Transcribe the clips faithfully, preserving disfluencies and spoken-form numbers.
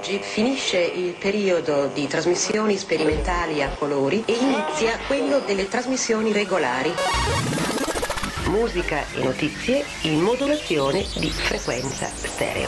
oggi finisce il periodo di trasmissioni sperimentali a colori e inizia quello delle trasmissioni regolari. Musica e notizie in modulazione di frequenza stereo.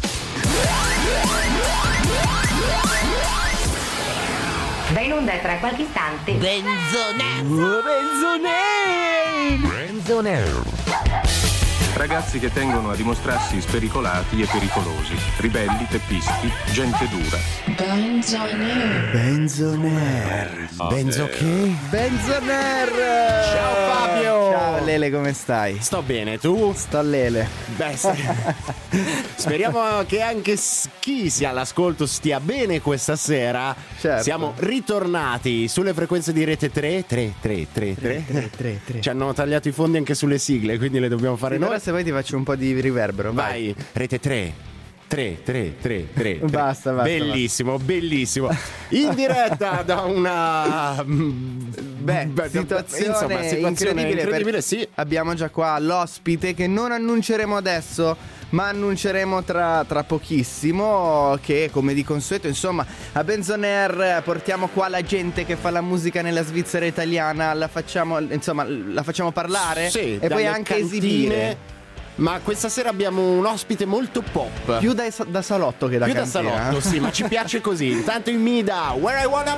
Va in onda tra qualche istante Benzonero Benzonero Benzonero. Ragazzi che tengono a dimostrarsi spericolati e pericolosi, ribelli, teppisti, gente dura. Benzoner. Benzoner. Benzo che? Benzoner. Ciao Fabio. Ciao Lele, come stai? Sto bene, tu? Sto Lele. Beh, sì. Speriamo che anche chi sia all'ascolto stia bene questa sera. Certo. Siamo ritornati sulle frequenze di Rete tre tre tre tre tre. tre, tre, tre. Ci hanno tagliato i fondi anche sulle sigle, quindi le dobbiamo fare Sì, noi. però se poi ti faccio un po' di riverbero. Vai, vai. Rete tre tre tre tre tre. Basta, basta. Bellissimo, basta. Bellissimo. In diretta da una Beh, Beh situazione, insomma, situazione incredibile, incredibile, sì. Abbiamo già qua l'ospite che non annunceremo adesso, ma annunceremo tra, tra pochissimo, che come di consueto, insomma, a Benzoner portiamo qua la gente che fa la musica nella Svizzera italiana, la facciamo, insomma, la facciamo parlare, sì, e poi anche cantine, esibire. Ma questa sera abbiamo un ospite molto pop. Più da, da salotto che da Più cantina. da salotto, sì, ma ci piace così. Intanto in Mida, Where I Wanna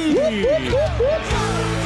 Be.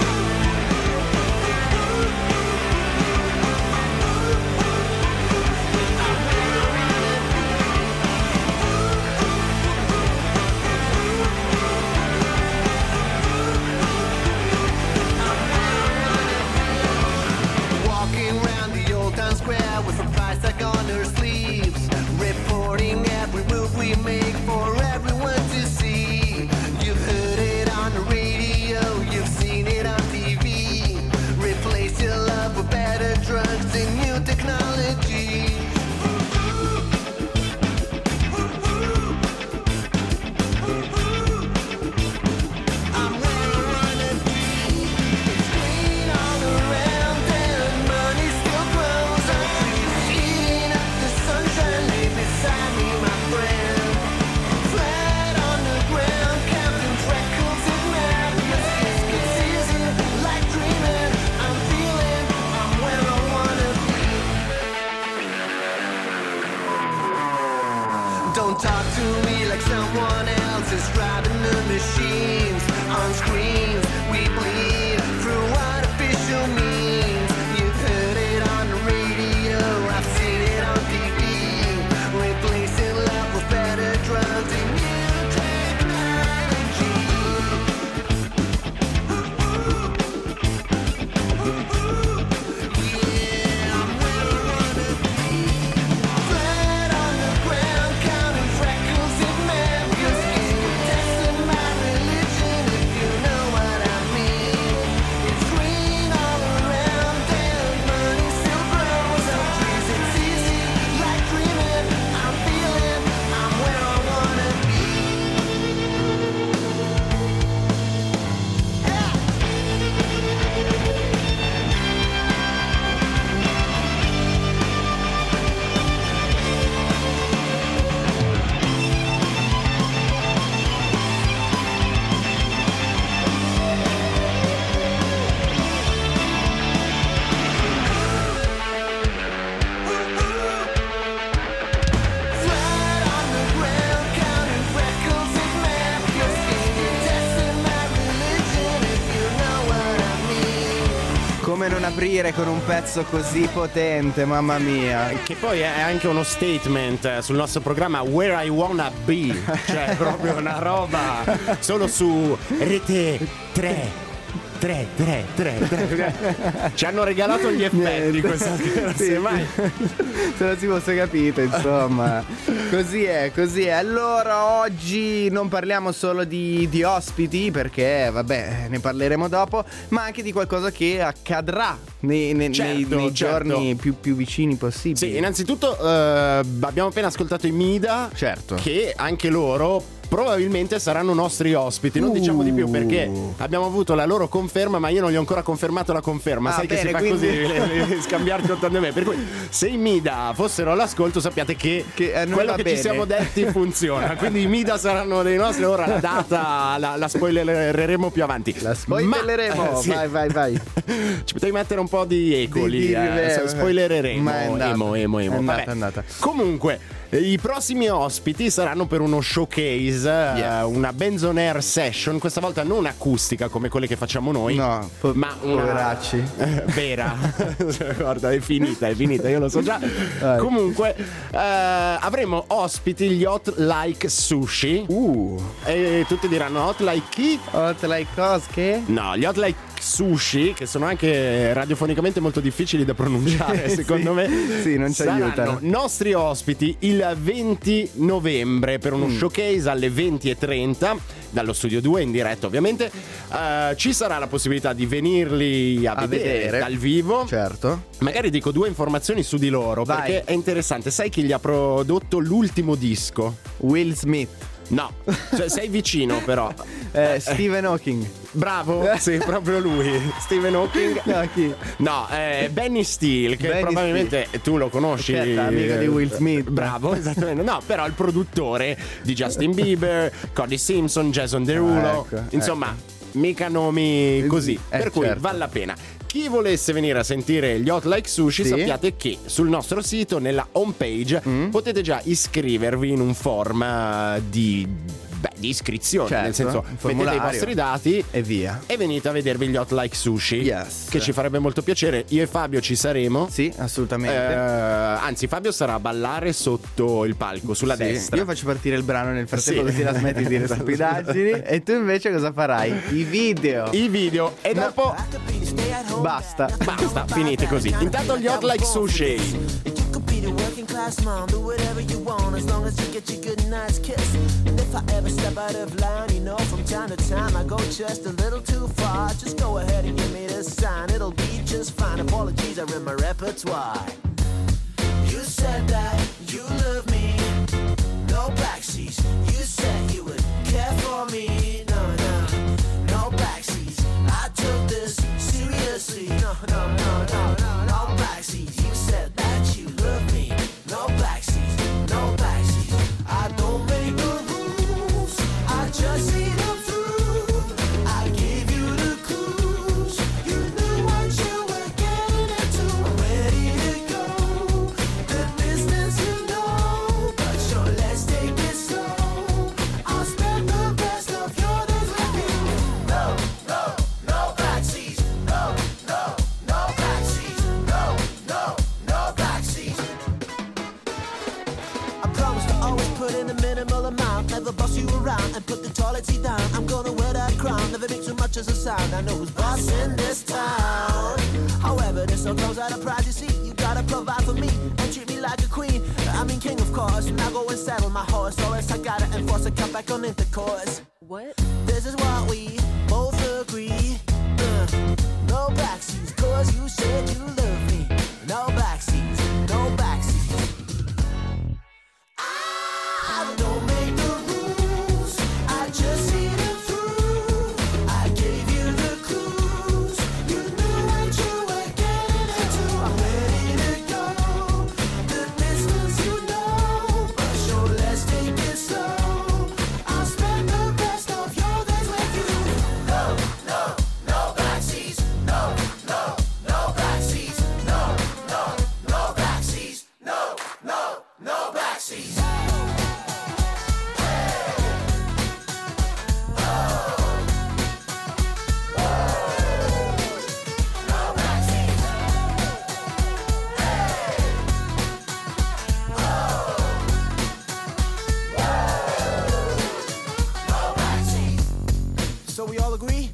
Aprire con un pezzo così potente, mamma mia. Che poi è anche uno statement sul nostro programma Where I Wanna Be. Cioè proprio una roba solo su Rete tre tre tre tre. Ci hanno regalato gli effetti questa sera, sì, semmai. Se non si fosse capito, insomma. Così è, così è. Allora oggi non parliamo solo di, di ospiti, perché vabbè, ne parleremo dopo, ma anche di qualcosa che accadrà nei, nei, certo, nei, nei certo. giorni più, più vicini possibili. Sì, innanzitutto eh, abbiamo appena ascoltato i Mida, certo, che anche loro probabilmente saranno nostri ospiti. Non Uh. diciamo di più perché abbiamo avuto la loro conferma, ma io non gli ho ancora confermato la conferma. Ah, Sai bene, che si fa quindi... così, le, le, scambiarti ottanta me. Per cui se i Mida fossero all'ascolto, sappiate che, Che a noi quello va che bene. ci siamo detti funziona. Quindi i Mida saranno dei nostri. Ora la data la, la spoilereremo più avanti. La spoilereremo, Ma, eh, sì. vai vai vai. Ci potevi mettere un po' di eco Di- lì, di- eh, eh, spoilereremo. ma è andata. Emo, emo, emo. È andata, Vabbè. è andata. Comunque, i prossimi ospiti saranno per uno showcase, Yeah. eh, una Benz on Air session, questa volta non acustica come quelle che facciamo noi, No, po- ma una poveracci. eh, vera. Guarda, è finita, è finita, io lo so già. Vai. Comunque, eh, avremo ospiti gli Hot Like Sushi. Uh, E tutti diranno Hot Like chi? hot like cosche? No, gli Hot Like Sushi, che sono anche radiofonicamente molto difficili da pronunciare, Sì, secondo me. sì, non ci saranno aiutano. nostri ospiti il venti novembre per uno Mm. showcase alle venti e trenta dallo studio due in diretta, ovviamente. Eh, ci sarà la possibilità di venirli a, A vedere, vedere. dal vivo. Certo. Magari dico due informazioni su di loro, Vai. perché è interessante. Sai chi gli ha prodotto l'ultimo disco? Will Smith. No, cioè sei vicino però. Eh, Stephen Hawking. Bravo, sì, proprio lui, Stephen Hawking. No, chi? No, eh, Benny Steele, che Benny probabilmente tu lo conosci. Certo, amico di Will Smith. Bravo, esattamente. No, però il produttore di Justin Bieber, Cody Simpson, Jason Derulo. Ah, ecco, Insomma, mica nomi così. Eh, per cui certo. vale la pena. Chi volesse venire a sentire gli Hot Like Sushi, Sì. sappiate che sul nostro sito, nella home page, Mm. potete già iscrivervi in un form eh, di, beh, di iscrizione. Certo, nel senso, un mettete i formulario. vostri dati E via. e venite a vedervi gli Hot Like Sushi, Yes. che ci farebbe molto piacere. Io e Fabio ci saremo. Sì, Eh, assolutamente. anzi, Fabio sarà a ballare sotto il palco, sulla Sì, destra. io faccio partire il brano nel frattempo, Sì. così la smetti di dire stupidaggini. E tu invece cosa farai? I video. I video e No. dopo Basta. basta, finite così. Intanto gli Hot Like Sushi. You could be the working class mom, do whatever you want as long as you get your good night's kiss. And if I ever step out of line, you know from time to time I go just a little too far. Just go ahead and give me the sign, it'll be just fine. Apologies are in my repertoire. You said that you love me, no backseats. You said you would care for me, no, no, no backseats. I took this seriously, no, no, no, no, no, no backseats. You said that you love me, no backseats, no backseats. I don't make the rules, I just see them through. I gave you the clues, you knew what you were getting into. I'm ready to go, the distance you know, but sure let's take it slow. I'll spend the rest of your days with you. No, no, no backseats, no, no, no backseats, no, no, no backseats. I promise to always put in a minimal amount, never boss you around and put the toilet seat down. I'm gonna wear that crown, never make too much as a sound. I know who's boss in this town. However, this all comes out of pride, you see. You gotta provide for me and treat me like a queen. I mean king, of course. Now go and saddle my horse, or else I gotta enforce a cut back on intercourse. What? This is what we both agree. Uh, no backseats, cause you said you love me. No backseats, no backseats. I don't make the rules, I just see them through. I gave you the clues, you knew what you were getting into. I'm ready to go, the distance you know, but sure let's take it slow. I'll spend the rest of your days with you. No, no, no backseats, no, no, no backseats, no, no, no backseats, no, no, no backseats. So we all agree?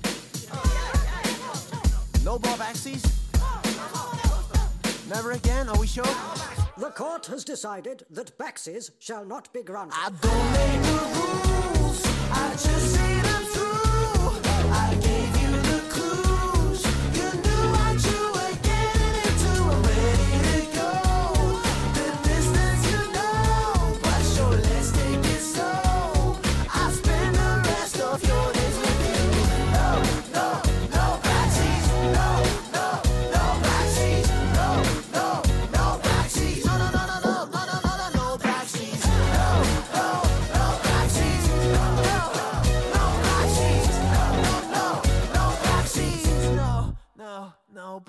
No more backseats? Never again? Are we sure? The court has decided that backsies shall not be granted. I don't make the rules, I just see them through. I gave you the clues, you knew what you were getting into. I'm ready to go, the distance you know, but sure let's take it slow. I'll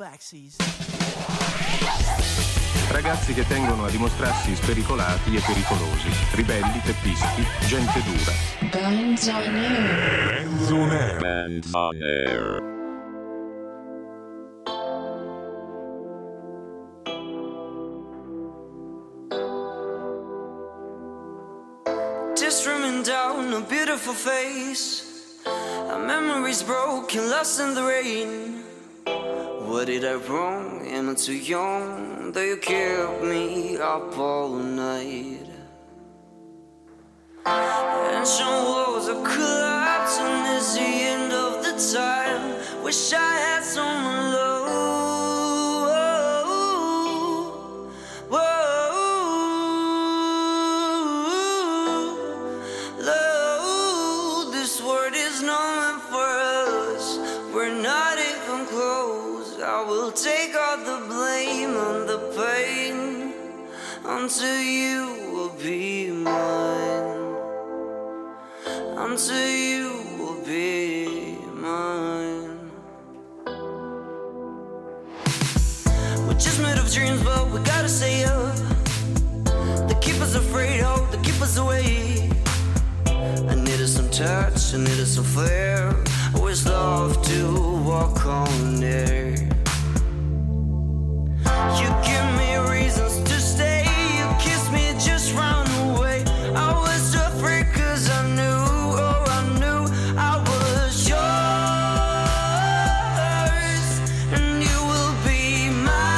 backsies. Ragazzi che tengono a dimostrarsi spericolati e pericolosi, ribelli, teppisti, gente dura. Bands on air. Bands on air. Bands on air. Just swimming down a beautiful face. Our memories broken, lost in the rain. What did I wrong? Am I too young? That you kept me up all night. Ancient walls are collapsing, it's the end of the time. Wish I had someone low. Whoa, low. This world is not meant for us. We're not even close. I will take all the blame and the pain until you will be mine. Until you will be mine. We're just made of dreams, but we gotta stay up. They keep us afraid, oh, they keep us away. I needed some touch, I needed some flair. I always love to walk on air. You give me reasons to stay. You kiss me, just run away. I was afraid cause I knew, oh I knew I was yours. And you will be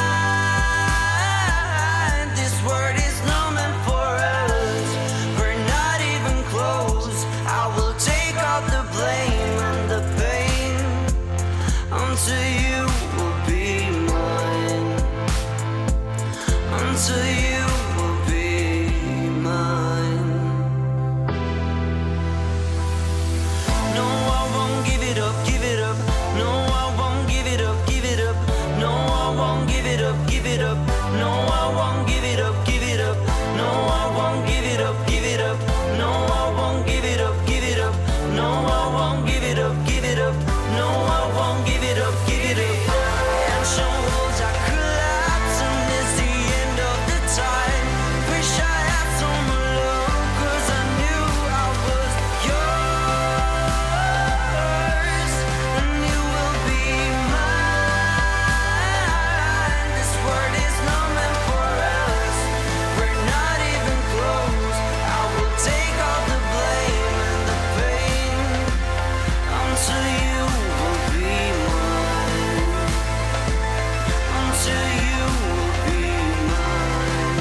mine. This world is not meant for us. We're not even close. I will take all the blame and the pain until you will be mine. Until you will be mine. No, I won't give it up, give it up. No, I won't give it up, give it up. No, I won't give it up, give it up. No, I won't give it up, give it up. No, I won't give it up, give it up. No, I won't give it up, give it up. No, I won't give it up, give it up. No, I won't give it up, give it up. Ancient walls are collapsing, it's the end of the time. Wish I had someone love, cause I knew I was yours. And you will be mine. This world is not meant for us. We're not even close. I will take all the blame and the pain until you will be mine. Until you will be mine.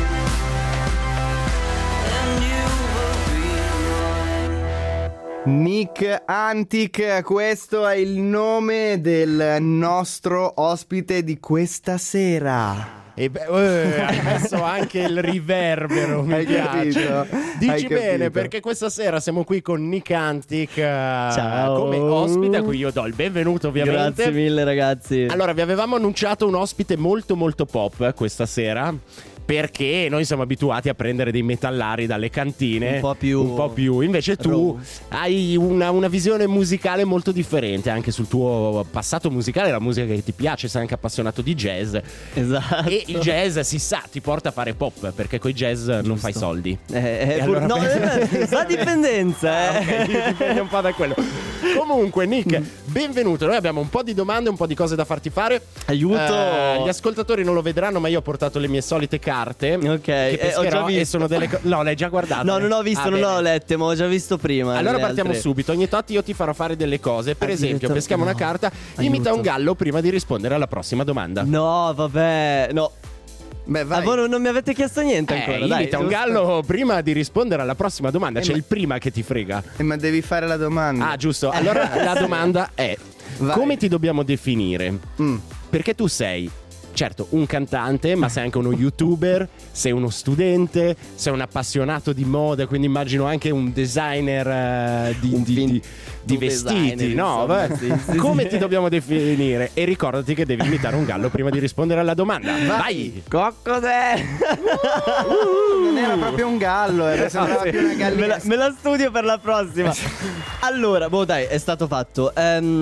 And you will be mine. Nick Antic, questo è il nome del nostro ospite di questa sera. E beh, eh, hai messo anche il riverbero, mi Hai piace. capito? Dici Hai bene, capito. perché questa sera siamo qui con Nick Antic, eh, Ciao. come ospite, a cui io do il benvenuto ovviamente. Grazie mille ragazzi. Allora, vi avevamo annunciato un ospite molto molto pop eh, questa sera, perché noi siamo abituati a prendere dei metallari dalle cantine Un po' più- un po' più. Invece tu Raw. hai una, una visione musicale molto differente anche sul tuo passato musicale, la musica che ti piace, sei anche appassionato di jazz. Esatto. E il jazz, si sa, ti porta a fare pop, perché coi jazz non fai soldi. Eh, eh, E pur- allora no, pensi- eh, fa dipendenza, eh. Ah, ok, dipende un po' da quello. Comunque, Nick, benvenuto. Noi abbiamo un po' di domande, un po' di cose da farti fare. Aiuto. Eh, gli ascoltatori non lo vedranno, ma io ho portato le mie solite carte. Ok, che eh, ho pescherò già visto. e sono delle co- no, l'hai già guardato? No, non ho visto, Ah, non bene. l'ho lette, ma ho già visto prima. Allora le partiamo altre. subito. Ogni tot io ti farò fare delle cose. Per Ah, esempio, diventa- peschiamo no. una carta, imita Aiuto. un gallo prima di rispondere alla prossima domanda. No, vabbè, no. Beh, vai. Ah, voi non non mi avete chiesto niente Eh, ancora, dai. imita un giusto? gallo prima di rispondere alla prossima domanda. Eh, C'è ma- il prima che ti frega. Eh, ma devi fare la domanda. Ah, giusto. Allora la domanda è: Vai. come ti dobbiamo definire? Mm. Perché tu sei, certo, un cantante, ma sei anche uno youtuber, sei uno studente, sei un appassionato di moda, quindi immagino anche un designer eh, di, Un di- fin- di- di un vestiti, designer, no? insomma, Beh, sì, sì, come sì. ti dobbiamo definire? E ricordati che devi imitare un gallo prima di rispondere alla domanda. Vai! Coccodè. Non era proprio un gallo, era sembrava più una me, gallina. la, me la studio per la prossima. Allora, boh, dai, è stato fatto. Ehm,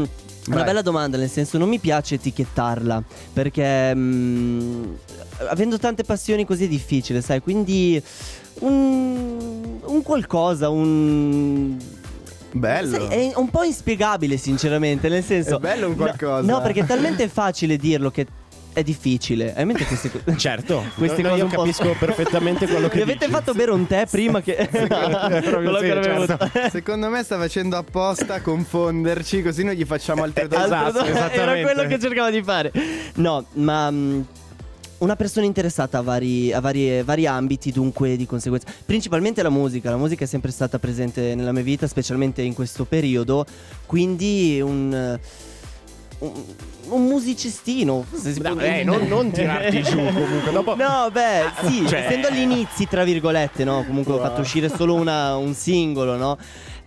Una bella domanda, nel senso non mi piace etichettarla, perché mh, avendo tante passioni così è difficile, sai, quindi un, un qualcosa, un... Bello. Sai, è un po' inspiegabile sinceramente, nel senso... È bello un qualcosa. No, no, perché è talmente facile dirlo che è difficile. A mente queste cose. Certo, queste no, cose io un po'... capisco perfettamente quello che Mi avete dici. fatto bere un tè prima che quello sì, che avevo- certo. Secondo me sta facendo apposta a confonderci, così noi gli facciamo altre domande. Esatto, Altro- Era esattamente. quello che cercavo di fare. No, ma mh, una persona interessata a vari, a vari, vari ambiti, dunque di conseguenza principalmente la musica. La musica è sempre stata presente nella mia vita, specialmente in questo periodo. Quindi un un, un musicistino, se si può No, dire. eh, non, non tirarti giù comunque dopo. No, beh, sì, Cioè- essendo agli inizi, tra virgolette, no? Comunque ho fatto uscire solo una- un singolo, no?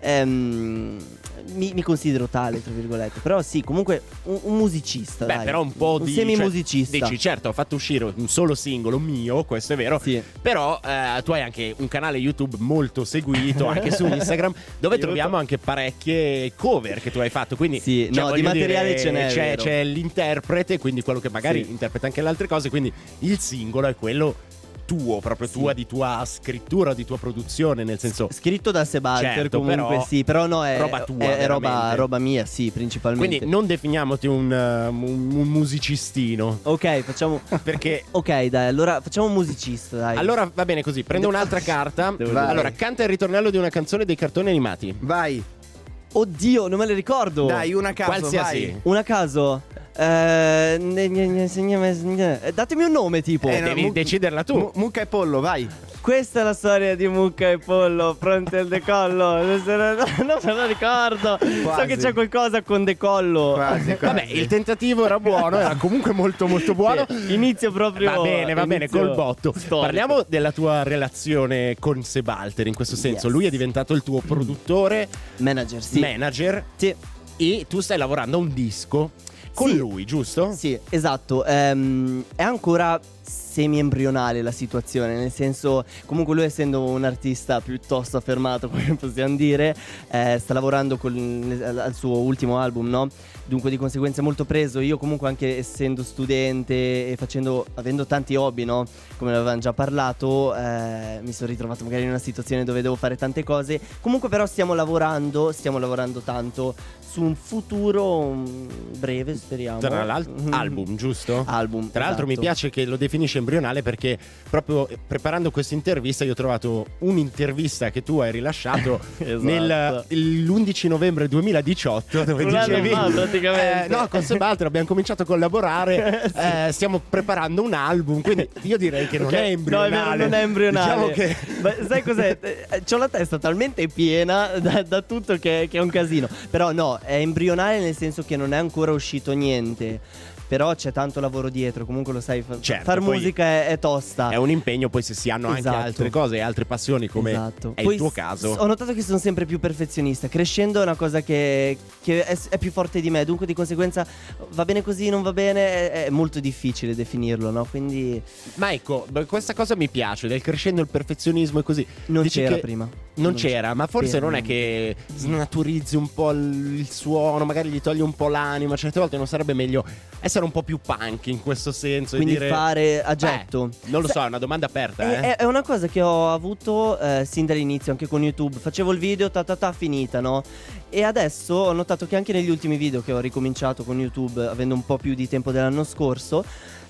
Ehm, mi, mi considero tale, tra virgolette. Però sì, comunque un, un musicista. Beh, dai. però un po' un di semi-musicista. Cioè, dici, certo, ho fatto uscire un solo singolo mio, questo è vero. Sì. Però eh, tu hai anche un canale YouTube molto seguito, anche su Instagram, dove Aiuto. troviamo anche parecchie cover che tu hai fatto. Quindi, Sì, cioè, no, di voglio materiale dire, ce n'è, C'è, vero. c'è l'interprete, quindi quello che magari Sì. interpreta anche le altre cose. Quindi il singolo è quello tuo, proprio Sì. tua, di tua scrittura, di tua produzione, nel senso. Scritto da Sebalter, Certo, comunque però sì, però no, è roba tua, è, è roba, veramente. roba mia, sì, principalmente. Quindi non definiamoti un, uh, un, un musicistino. Ok, facciamo Perché ok, dai, allora facciamo un musicista, dai. allora va bene così, prendo un'altra carta. Devo dire. Allora, canta il ritornello di una canzone dei cartoni animati. Vai, Oddio, non me le ricordo. dai, una a caso, Qualsiasi. vai. Una a caso. Eh, ne- ne- ne- segname- segname- eh, datemi un nome tipo. Eh, no, Devi mu- deciderla tu. Mu- Mucca e pollo, vai. Questa è la storia di Mucca e Pollo, pronti al decollo. Non se ne- non me lo ricordo. So Quasi. che c'è qualcosa con decollo. Quasi, quasi. Vabbè, il tentativo era buono, era comunque molto molto buono. Sì, inizio proprio. Va bene, va bene, inizio col botto. storico. Parliamo della tua relazione con Sebalter in questo senso. Yes. Lui è diventato il tuo produttore, Manager, sì. manager, Sì. e tu stai lavorando a un disco con Sì. lui, giusto? Sì, esatto. Ehm, è ancora semi-embrionale la situazione, nel senso, comunque lui essendo un artista piuttosto affermato, come possiamo dire, eh, sta lavorando con, al, al suo ultimo album, no? Dunque di conseguenza è molto preso. Io comunque anche essendo studente e facendo, avendo tanti hobby, no? Come avevamo già parlato, eh, mi sono ritrovato magari in una situazione dove devo fare tante cose. Comunque però stiamo lavorando, stiamo lavorando tanto su un futuro um, breve, speriamo. Tra l'altro, album, giusto? Album. Tra l'altro mi esatto. piace che lo definisce embrionale perché proprio preparando questa intervista io ho trovato un'intervista che tu hai rilasciato Esatto. nel, l'undici novembre duemiladiciotto dove Un anno dicevi fa, praticamente. eh, no, con Sebalter abbiamo cominciato a collaborare, Sì. eh, stiamo preparando un album, quindi io direi che non Ok, è no, è embrionale. vero, non è embrionale. Diciamo che Ma sai cos'è? Eh, C'ho la testa talmente piena da, da tutto che, che è un casino. Però no, è embrionale nel senso che non è ancora uscito niente. Però c'è tanto lavoro dietro, comunque lo sai, fa- Certo, far poi musica è, è tosta. è un impegno, poi se si hanno Esatto. anche altre cose e altre passioni come Esatto. è Poi il tuo s- caso. Ho notato che sono sempre più perfezionista. Crescendo è una cosa che, che è, è più forte di me. Dunque di conseguenza va bene così, non va bene. È, è molto difficile definirlo, no? Quindi Ma ecco, beh, questa cosa mi piace, del crescendo il perfezionismo e così. non Dici c'era che prima. Non c'era, ma forse per non è che snaturizzi un po' il il suono, magari gli togli un po' l'anima. Certe volte non sarebbe meglio essere un po' più punk in questo senso Quindi e dire fare a getto. Beh, non lo so, è una domanda aperta, È, eh. è- è una cosa che ho avuto eh, sin dall'inizio anche con YouTube. Facevo il video, ta ta ta, finita, no? E adesso ho notato che anche negli ultimi video che ho ricominciato con YouTube, avendo un po' più di tempo dell'anno scorso,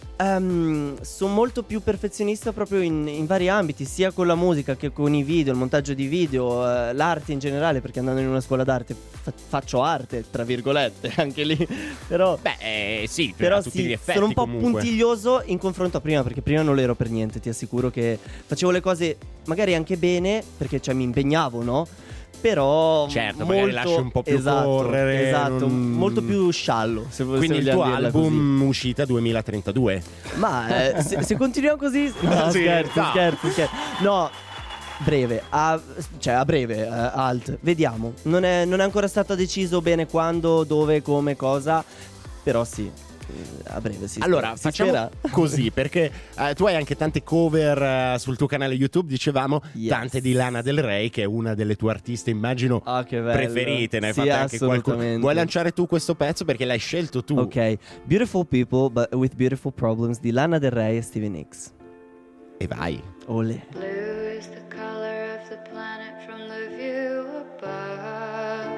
ehm, sono molto più perfezionista proprio in, in vari ambiti, sia con la musica che con i video, il montaggio di video, eh, l'arte in generale, perché andando in una scuola d'arte fa- faccio arte, tra virgolette, anche lì. Però Beh, eh, sì, però a tutti sì, gli effetti sono un po' comunque. puntiglioso in confronto a prima, perché prima non lo ero per niente, ti assicuro che facevo le cose magari anche bene, perché cioè mi impegnavo, no? Però Certo, molto, magari lasci un po' più esatto, correre, esatto, non- molto più sciallo, se, vo- se Quindi il vogliamo tuo dirla album uscita duemilatrentadue. così. Ma eh, se, se continuiamo così no, Sì, scherzo, no. scherzo, scherzo. No, breve, a, cioè a breve, eh, alt, vediamo. Non è, non è ancora stato deciso bene quando, dove, come, cosa, però sì. a breve si Allora, spera. Si facciamo spera. così, perché eh, tu hai anche tante cover eh, sul tuo canale YouTube, dicevamo, Yes. tante di Lana Del Rey, che è una delle tue artiste, immagino, Ah, che bello. preferite. Ne hai Sì, fatte anche qualcuno. assolutamente. Vuoi lanciare tu questo pezzo perché l'hai scelto tu? Ok, Beautiful People but with Beautiful Problems di Lana Del Rey e Stevie Nicks. E vai. Ole. Blue is the color of the planet from the view above.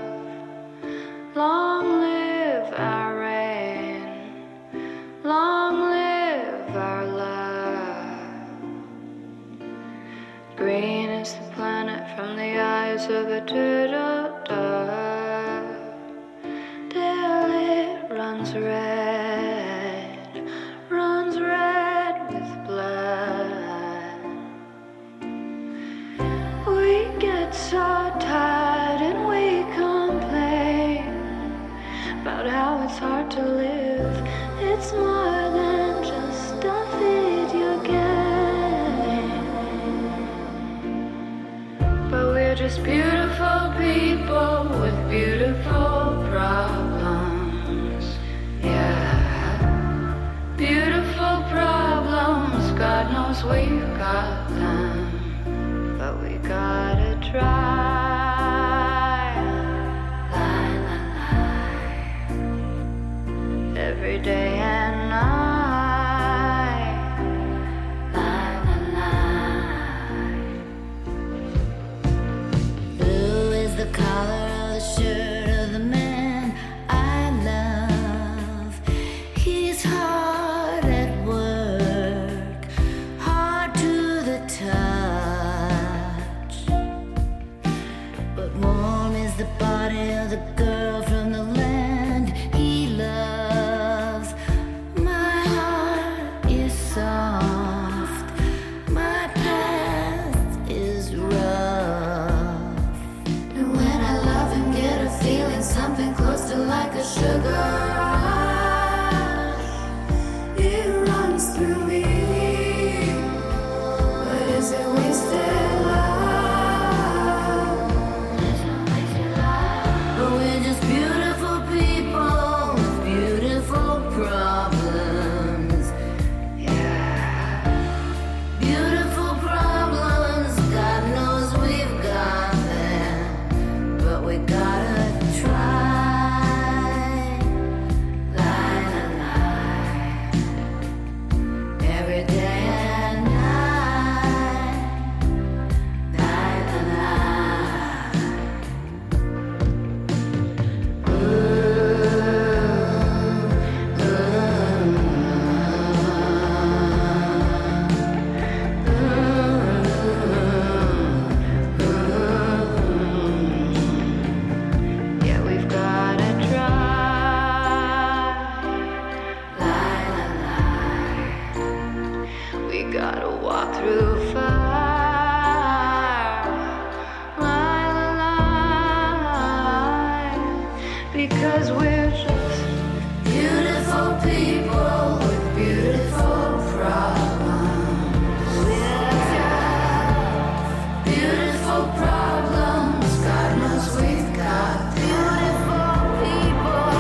Long live our reign, long live our love. Green is the planet from the eyes of a turtle dove. Till it runs red, runs red with blood. We get so tired and we complain about how it's hard to live. It's more than just a video game. But we're just beautiful people with beautiful problems. Yeah, beautiful problems. God knows we've got them, but we gotta try. Lie, lie, lie. Every day and night. Lie, lie, lie. Blue is the color of the shirt of the man I love. He's hard at work, hard to the touch. But warm is the body of the girl from the land he loves. My heart is soft, my past is rough. And when I love and get a feeling, something close to like a sugar rush, it runs through me. But is it wasted love? But we're just beautiful people with beautiful problems. Yeah, beautiful problems. God knows we've got them, but we gotta try. Lie, lie, lie. Every day and night. Lie, lie, lie. Yeah, we've gotta try. Lie, lie, lie. We gotta walk through fire. Lie, lie, lie. Because we're just beautiful people with beautiful problems. We're just beautiful problems. God knows we've got beautiful people.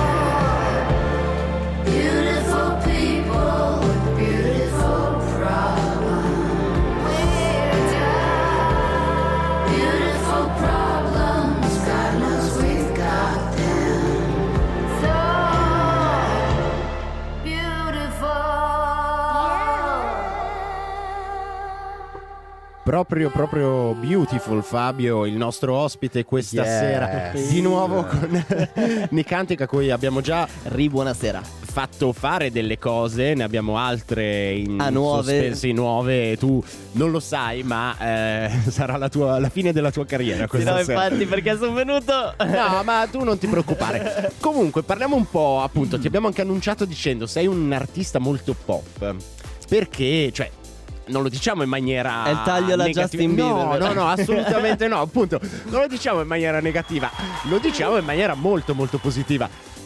Beautiful people with beautiful problems. We're just beautiful problems. God knows we've got them. So beautiful. Proprio, proprio beautiful, Fabio, il nostro ospite questa Yes. sera. Di nuovo con Nicantic, a cui abbiamo già Ri, buonasera. fatto fare delle cose, ne abbiamo altre in Ah, nuove? sospensi, nuove. Tu non lo sai, ma eh, sarà la, tua, la fine della tua carriera Sì, questa no, sera. infatti, perché sono venuto. No, ma tu non ti preoccupare. Comunque, parliamo un po', appunto, ti abbiamo anche annunciato dicendo sei un artista molto pop. Perché, cioè, non lo diciamo in maniera È il taglio alla negativa. Justin Bieber. No, no, no, assolutamente no. Appunto, non lo diciamo in maniera negativa, lo diciamo in maniera molto, molto positiva.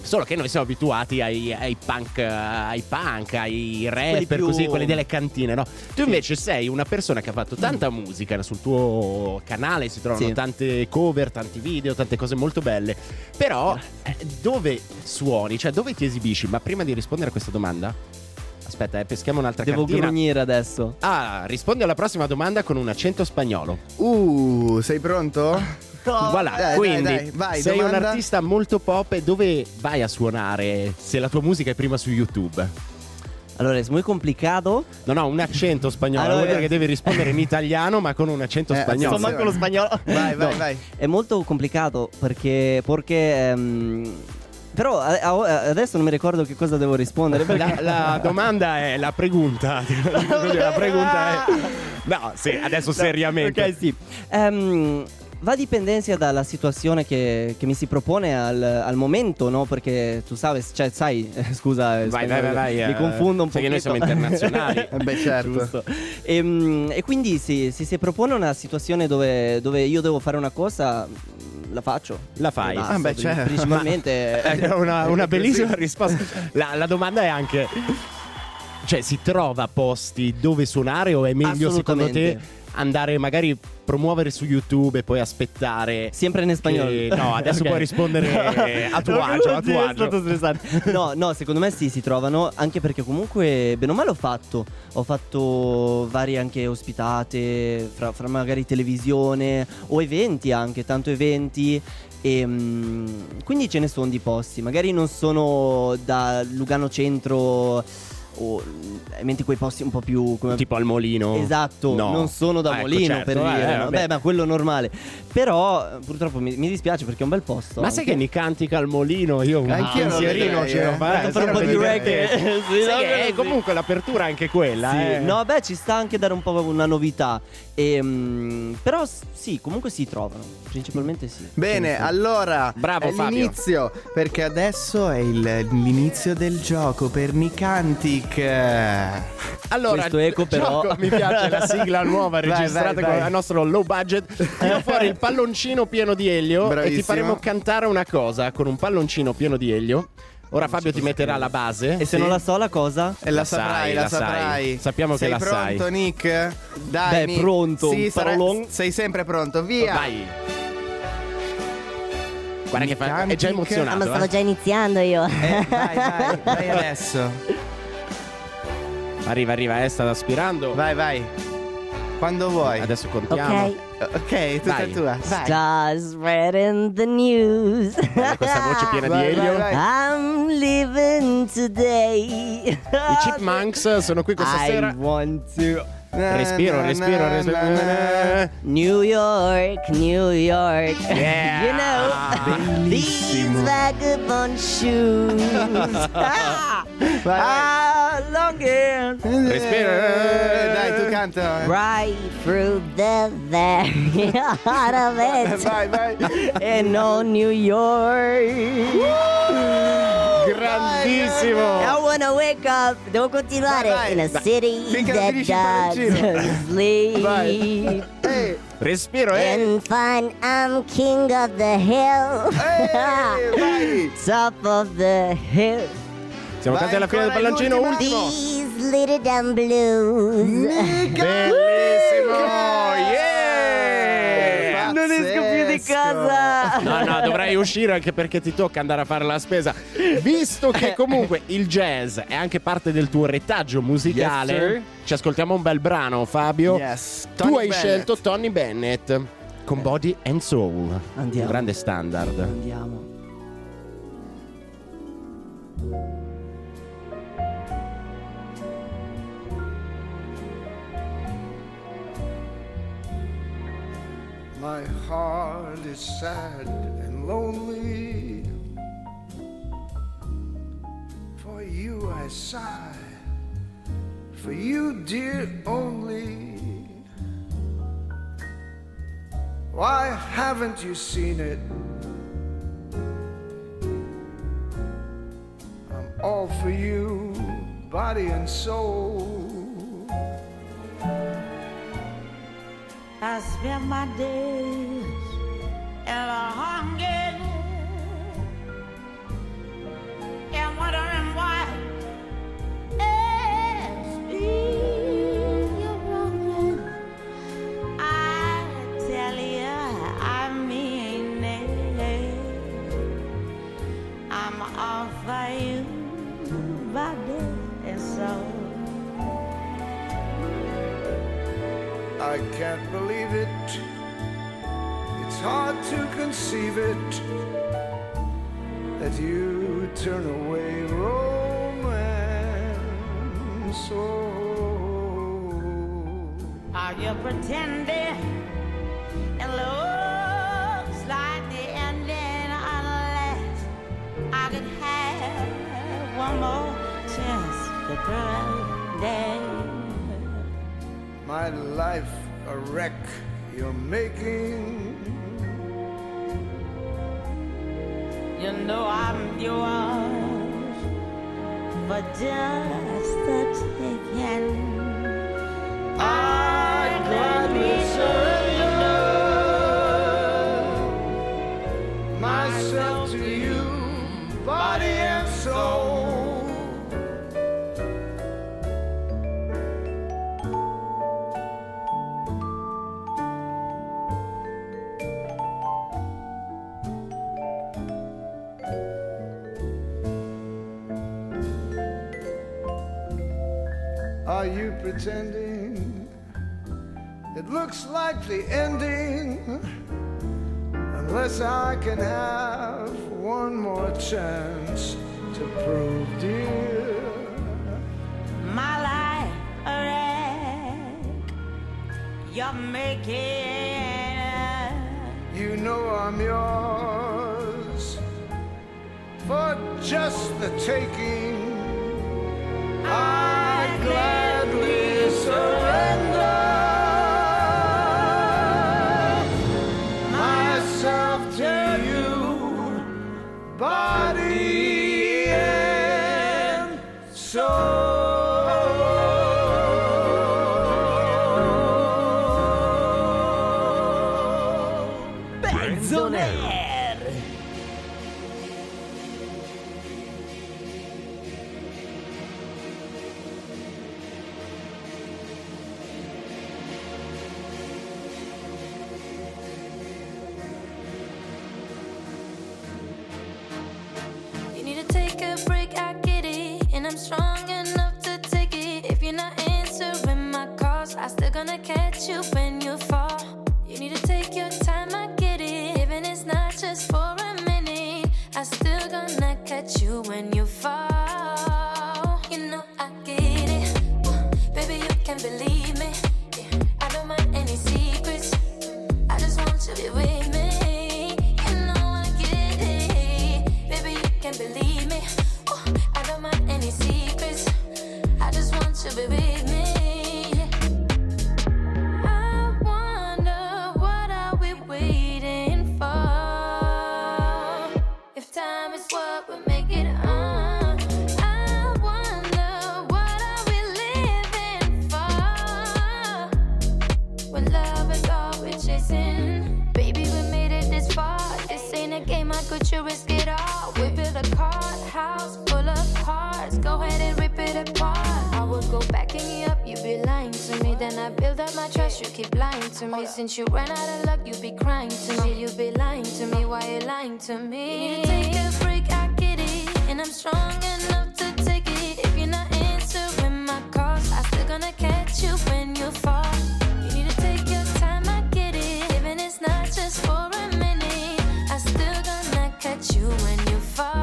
Solo che noi siamo abituati ai, ai punk, ai punk, ai rapper, più... così, quelli delle cantine, no? Tu invece sei una persona che ha fatto tanta musica sul tuo canale, si trovano Sì. tante cover, tanti video, tante cose molto belle. Però eh, dove suoni? Cioè dove ti esibisci? Ma prima di rispondere a questa domanda, aspetta, eh, peschiamo un'altra Devo cartina. grugnire adesso. Ah, rispondi alla prossima domanda con un accento spagnolo. Uh, sei pronto? Voilà, Dai, quindi dai, dai, vai, sei domanda. un artista molto pop e dove vai a suonare se la tua musica è prima su YouTube? Allora, è molto complicato. No, no, un accento spagnolo, Allora, vuol dire che devi rispondere in italiano ma con un accento Eh, spagnolo. Sto manco lo spagnolo. Vai, vai, No, vai. È molto complicato perché, perché ehm, però a- a- adesso non mi ricordo che cosa devo rispondere perché... La, la domanda è la pregunta. La pregunta è no, sì, adesso seriamente. Ok, sì. Ehm, va a dipendenza dalla situazione che, che mi si propone al, al momento, no? Perché tu sai, cioè, sai eh, scusa, eh, Vai, spagnolo, vai, vai, vai, mi eh, confondo un po'. sai che noi siamo internazionali. Eh beh, certo. Giusto. E, mm, e quindi sì, se si propone una situazione dove, dove io devo fare una cosa, la faccio. La fai. E basta, Ah, beh, certo. Principalmente. È una, una È bellissima così. risposta. La, la domanda è anche: cioè, si trova posti dove suonare o è meglio secondo te Assolutamente. andare magari promuovere su YouTube e poi aspettare? Sempre in spagnolo. che- No, adesso Ok. puoi rispondere a tuo agio, a tuo È agio. stato stressante. No, no, secondo me sì, si trovano. Anche perché comunque, bene o male, ho fatto. Ho fatto varie anche ospitate, fra, fra magari televisione o eventi anche, tanto eventi. E, mm, quindi ce ne sono di posti. Magari non sono da Lugano Centro o eventi quei posti un po' più come... Tipo al Molino. Esatto, No. non sono da Ah, ecco, Molino certo, per eh, dire, eh, no? vabbè. Beh, ma quello è normale. Però eh, purtroppo mi, mi dispiace perché è un bel posto. Ma sai anche. che mi cantica al Molino? Io un Anch'io lo pensierino vedrei, ce l'ho eh. fatto. Vado a fare un po' di reggae. Sì, no, Sai che così. è comunque l'apertura è anche quella. Sì. eh. No, beh, ci sta anche dare un po' una novità. E, mm, però s- sì, comunque si trovano. Principalmente sì. Bene, Sì. allora Bravo, è Fabio. l'inizio, perché adesso è il- l'inizio del gioco per Nicantic. Allora, Questo eco però- gioco, mi piace la sigla nuova Vai, registrata vai, con vai. il nostro low budget. Tiro fuori il palloncino pieno di elio e Bravissimo. ti faremo cantare una cosa con un palloncino pieno di elio. Ora Fabio ti metterà la base. E se Sì. non la so la cosa? E la, La saprai, sai, la, la sai. saprai. Sappiamo che sei la sai. pronto, Nick? Dai, Beh, Nick. pronto, Sì, un sarai- parolon. sei sempre pronto, via. Vai. Guarda che fa- è già Nicantic. emozionato. Ah, ma stavo eh. già iniziando io. Eh, vai, vai, vai adesso. Arriva, arriva, eh, sta aspirando. Vai, vai. Quando vuoi. Adesso contiamo. Ok. Ok, tutta Vai. tua. Vai. Start spreading the news. Guarda questa voce piena Vai, di elio. vai, vai. I'm living today. I Chipmunks sono qui questa I sera. want to. Respiro, respiro, respiro. New York, New York. Yeah. You know, these vagabond shoes. ah, Vai, ah, longing Respiro. Eh, Dai, tu canta. right through the very heart of it. Vai, vai. And no New York. Grandissimo. I wanna wake up. Devo continuare. Vai, vai. In a city Finché non that finisci il palloncino. doesn't sleep. Vai. Ehi, Respiro, eh. And find I'm king of the hill. ehi, vai. Top of the hill. Siamo Vai quasi alla fine del ancora, palloncino. l'ultima. Ultimo. These little dumb blues. Bellissimo. Yeah. Non esco più di casa. No, no, dovrai uscire anche perché ti tocca andare a fare la spesa. Visto che comunque il jazz è anche parte del tuo retaggio musicale, Yes, sir. ci ascoltiamo un bel brano, Fabio. Yes. Tu Tony hai Bennett. scelto Tony Bennett con Body and Soul. Andiamo. Un grande standard. Andiamo. My heart is sad and lonely. For you I sigh, for you, dear, only. Why haven't you seen it? I'm all for you, body and soul. I spend my days in a hunger soul. I can't believe it. It's hard to conceive it that you turn away romance. Oh. Are you pretending? It looks like the ending unless I could have one more chance to pretend. My life a wreck you're making. You know I'm yours for just the taking. I gladly surrender myself to you, body and soul. Are you pretending? It looks like the ending, unless I can have one more chance to prove, dear, my life a wreck you're making. You know I'm yours for just the taking. I gladly surrender myself to you, body and soul. Benzonaire. I'm strong enough to take it. If you're not answering my calls, I still gonna catch you when you fall. You need to take your time, I get it. Even it's not just for a minute, I still gonna catch you when you fall. You know I get it. Baby, you can believe me. I don't mind any secrets. I just want you to be with me. You know I get it. Baby, you can believe me. I don't mind any secrets. I just want you to be with me. I wonder, what are we waiting for? If time is what we make it on. I wonder, what are we living for? When love is all we're chasing. Baby, we made it this far. This ain't a game, how could you risk it all? We built a card house full of hearts. Go ahead and rip it apart. I would go backing you up, you be lying to me. Then I build up my trust, you keep lying to me. Since you ran out of luck, you be crying to me. You be lying to me, why you lying to me? You need to take a break, I get it. And I'm strong enough to take it. If you're not answering my calls, I still gonna catch you when you fall. You need to take your time, I get it. Even it's not just for a minute, I still gonna catch you when you fall.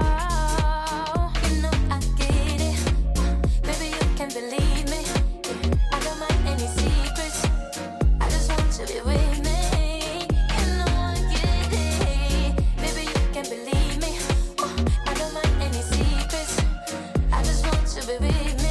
Believe me, I don't mind any secrets. I just want you to be with me. You know I get it. Baby, you can believe me. I don't mind any secrets. I just want you to be with me.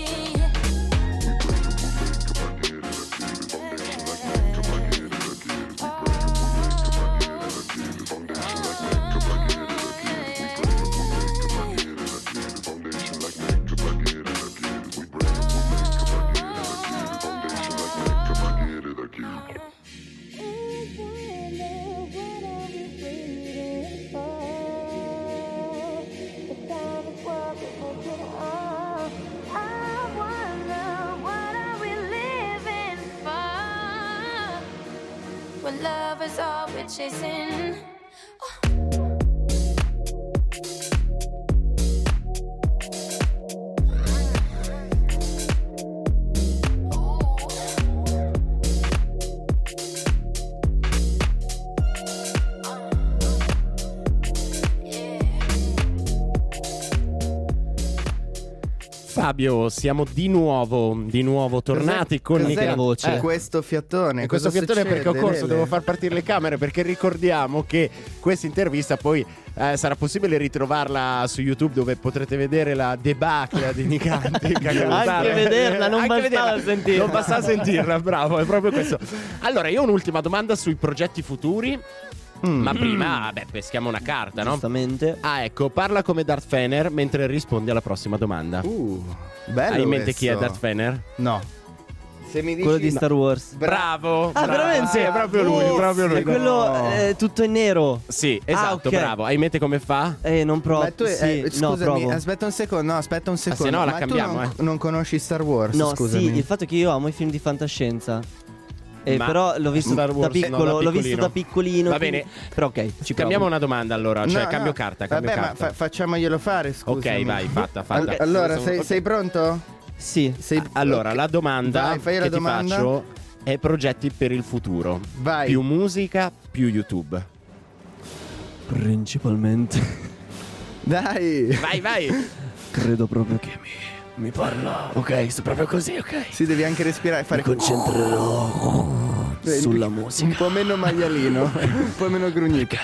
When love is all we're chasing. Fabio, siamo di nuovo, di nuovo tornati con Cos'è la voce. Questo fiatone. E questo cosa fiatone succede, perché ho corso, Lele? devo far partire le camere perché ricordiamo che questa intervista poi eh, sarà possibile ritrovarla su YouTube dove potrete vedere la debacle di Nicanti. Anche vederla, non Anche bastava vederla. sentirla. Non bastava sentirla, bravo, è proprio questo. Allora, io ho un'ultima domanda sui progetti futuri. Mm. Ma prima, beh, peschiamo una carta, no? Giustamente. Ah, ecco, parla come Darth Fener mentre rispondi alla prossima domanda. Uh, bello. Hai in mente chi è questo. Darth Fener? No. Se mi dici Quello di no. Star Wars. Bravo! Ah, bravo. veramente? Sì, è proprio lui, Oh, proprio lui. È quello No. eh, tutto in nero. Sì, esatto, Ah, ok. bravo. Hai in mente come fa? Eh, non provo. Ma tu, eh, sì, no, scusami, provo. aspetta un secondo, no, aspetta un secondo. se no la Ma cambiamo, tu non, eh. non conosci Star Wars, No, scusami. sì, il fatto è che io amo i film di fantascienza. Eh, Ma però l'ho visto Star da Wars, piccolo, no, da l'ho visto piccolino. da piccolino. Va quindi- bene. Però ok, ci Cambiamo provo. una domanda allora, cioè No, cambio no. carta, cambio Vabbè, carta. ma fa- facciamoglielo fare, scusami. Ok, vai, fatta, fatta. All- allora, Sono- sei, ok. sei pronto? Sì. Sei- Allora, ok. la domanda Vai, fai la che domanda. ti faccio è progetti per il futuro. Vai. Più musica, più YouTube. Principalmente. Dai. Vai, vai. Credo proprio che mi, mi parla. Ok, sto proprio così, ok. Sì, devi anche respirare, fare Mi concentrerò Vedi? sulla musica. un po' meno maialino, un po' meno grugnito.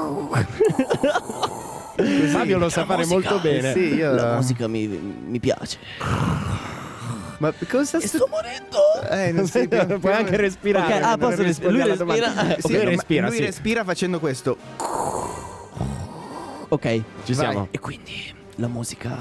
Fabio lo sa fare molto bene. Sì, io La musica mi, mi piace. Ma cosa E sto morendo. Eh, non sei più, Puoi anche respirare. Ok, ah, mentre posso rispondi respirare? alla Lui domanda. respira? Sì, Ok, ma respira, lui sì. respira facendo questo. Ok. Ci Vai. siamo. E quindi la musica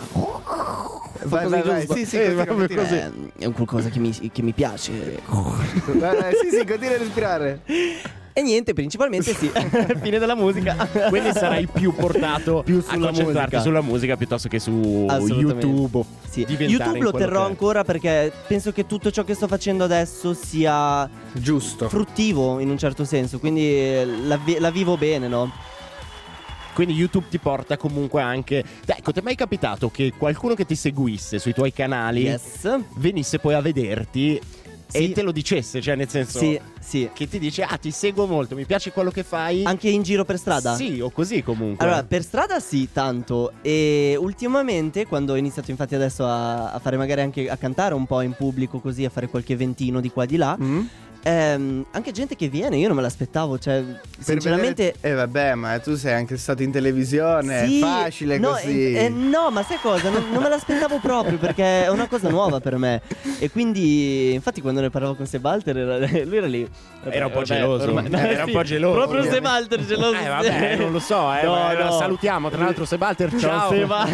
Vai, così vai, vai. giusto? Sì, sì, Eh, continua, proprio continua. così. eh, è un qualcosa che mi, che mi piace. Vai, vai, sì, sì, continua a respirare. E niente, principalmente sì. Fine della musica. Quindi sarai più portato Più a sulla concentrarti musica. sulla musica piuttosto che su Assolutamente. YouTube. o Sì. diventare YouTube in lo quello terrò che è. ancora perché penso che tutto ciò che sto facendo adesso sia Giusto. fruttivo in un certo senso. Quindi eh, la, vi- la vivo bene, no? Quindi YouTube ti porta comunque anche. Ecco, ti è mai capitato che qualcuno che ti seguisse sui tuoi canali Yes. venisse poi a vederti Sì. e te lo dicesse? Cioè, nel senso Sì, sì. che ti dice: ah, ti seguo molto, mi piace quello che fai. Anche in giro per strada? Sì, o così comunque. Allora, per strada sì, tanto. E ultimamente, quando ho iniziato infatti adesso a, a fare magari anche a cantare un po' in pubblico, così, a fare qualche eventino di qua e di là, Mm? ehm, anche gente che viene, io non me l'aspettavo, cioè, sinceramente... Eh vabbè, ma tu sei anche stato in televisione, Sì, è facile no, così. eh, eh, no, ma sai cosa? Non, non me l'aspettavo proprio perché è una cosa nuova per me. E quindi, infatti, quando ne parlavo con Sebalter, era, lui era lì. Era un po' Vabbè, geloso. ormai- no, Era un sì, po' geloso. Proprio ovviamente. Sebalter geloso. Eh, vabbè, non lo so, eh. No, ma- no. Salutiamo, tra l'altro, Sebalter. Ciao. Ciao, Seba.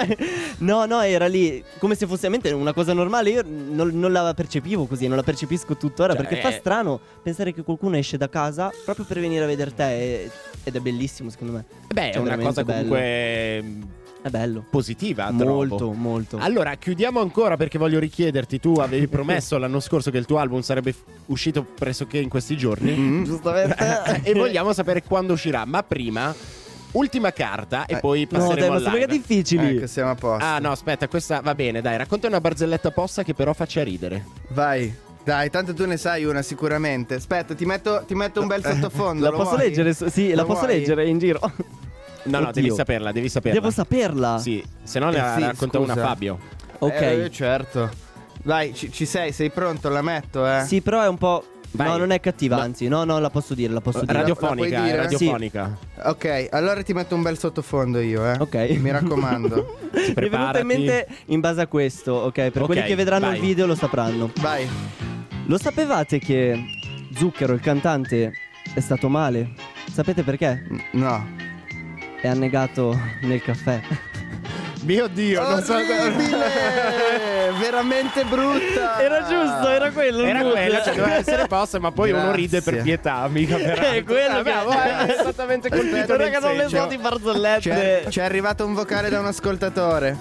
No, no, era lì come se fosse veramente una cosa normale. Io non, non la percepivo così, non la percepisco tuttora. Cioè, perché fa eh. strano pensare che qualcuno esce da casa proprio per venire a vedere te. e- ed è bellissimo, secondo me. Beh, è Cioè, una veramente cosa bello. comunque È bello. positiva, Molto, trovo. molto. Allora, chiudiamo ancora perché voglio richiederti. Tu avevi promesso l'anno scorso che il tuo album sarebbe f- uscito pressoché in questi giorni. Mm, giustamente. E vogliamo sapere quando uscirà. Ma prima, ultima carta e Eh, poi No, passeremo dai, ma al sono live. mega difficili. Ecco, siamo a posto. Ah, no, aspetta, questa va bene, dai, racconta una barzelletta possa che però faccia ridere. Vai. Dai, tanto tu ne sai una sicuramente. Aspetta, ti metto, ti metto un bel sottofondo. La lo posso vuoi? leggere? Sì, Lo la posso vuoi? leggere in giro. No, no, Oddio. devi saperla, devi saperla. Devo saperla. Sì, se no ne Eh sì, racconta scusa. una Fabio. Ok. Eh, certo. Vai, ci, ci sei, sei pronto? La metto, eh? Sì, però è un po'. Vai. No, non è cattiva, No. anzi. No, no, la posso dire, la posso dire. Radiofonica, la puoi è dire? radiofonica. Ok, allora ti metto un bel sottofondo io, eh. Ok. Mi raccomando. Mi è venuta Preparati. in mente in base a questo, ok? Per Ok, quelli che vedranno vai. il video lo sapranno. Vai. Lo sapevate che Zucchero, il cantante, è stato male? Sapete perché? No. È annegato nel caffè. Mio Dio, non so. Orribile! Veramente brutta. Era giusto, era quello. il Era mood. quella, cioè doveva essere posta, ma poi uno ride per Grazie. pietà, mica per altro. È quello Ah, che- bravo, eh, esattamente colpito Aspetta, nel Raga, non le segno. so di barzellette. C'è, c'è arrivato un vocale da un ascoltatore.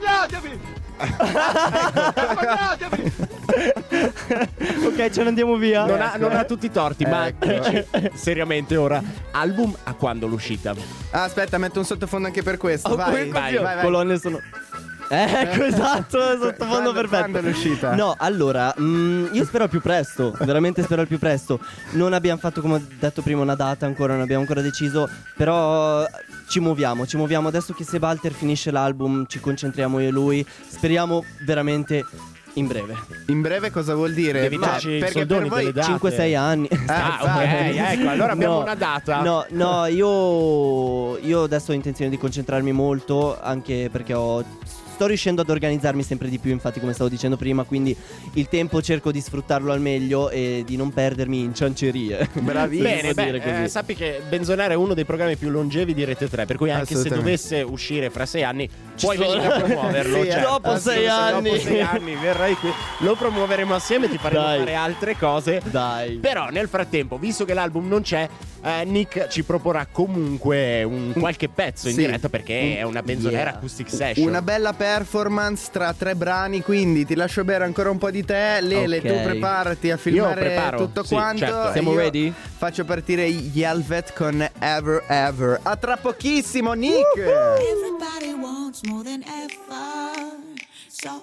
Ok, ce ne andiamo via. Non ha, non ha tutti i torti, ma Ecco. dici, seriamente ora, album a quando l'uscita? Ah, aspetta, metto un sottofondo anche per questo. Oh, vai, poi vai, così, vai, vai. colonne sono. Ecco, esatto, sottofondo Quando- perfetto. quando è l'uscita? No, allora, mm, io spero al più presto, veramente spero al più presto. Non abbiamo fatto, come ho detto prima, una data ancora, non abbiamo ancora deciso, però ci muoviamo, ci muoviamo. Adesso che Sebalter finisce l'album, ci concentriamo io e lui. Speriamo veramente in breve. In breve cosa vuol dire? Devi Ma darci i perché soldoni per voi delle date. cinque sei anni. Ah, ok, ecco, allora abbiamo una data. No, no, io, io adesso ho intenzione di concentrarmi molto, anche perché ho, sto riuscendo ad organizzarmi sempre di più, infatti, come stavo dicendo prima, quindi il tempo cerco di sfruttarlo al meglio e di non perdermi in ciancerie. Bravissimo. Bene, Posso dire beh, così. eh, sappi che Benzonare è uno dei programmi più longevi di Rete tre, per cui anche se Assolutamente. dovesse uscire fra sei anni puoi sono- venire a promuoverlo. Sì, certo. dopo sei Assolutamente, anni. Dopo sei anni verrai qui, lo promuoveremo assieme, ti faremo Dai. fare altre cose. Dai. Però nel frattempo, visto che l'album non c'è, eh, Nick ci proporrà comunque un qualche pezzo in Sì. diretta, perché è una Benzonera Yeah. acoustic session. Una bella performance tra tre brani, quindi ti lascio bere ancora un po' di te. Lele, Ok. tu preparati a filmare preparo, tutto sì, quanto. certo. e Siamo io ready? Faccio partire gli Helvet con Ever Ever. A tra pochissimo, Nick! Everybody wants more than ever. So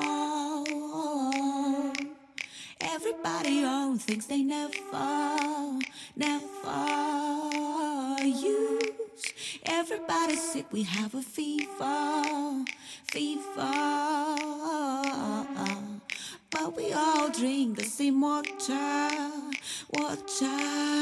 oh, everybody on thinks they never, never use. Everybody's sick, we have a fever, fever. But we all drink the same water, water.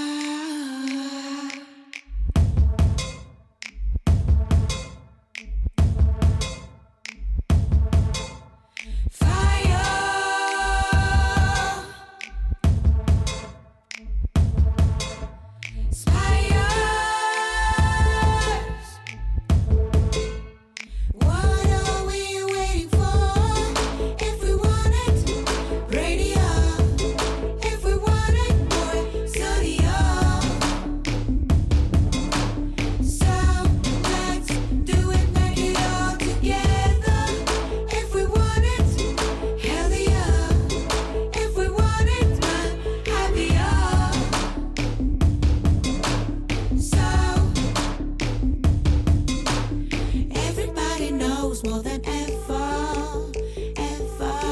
Everybody knows more than ever, ever.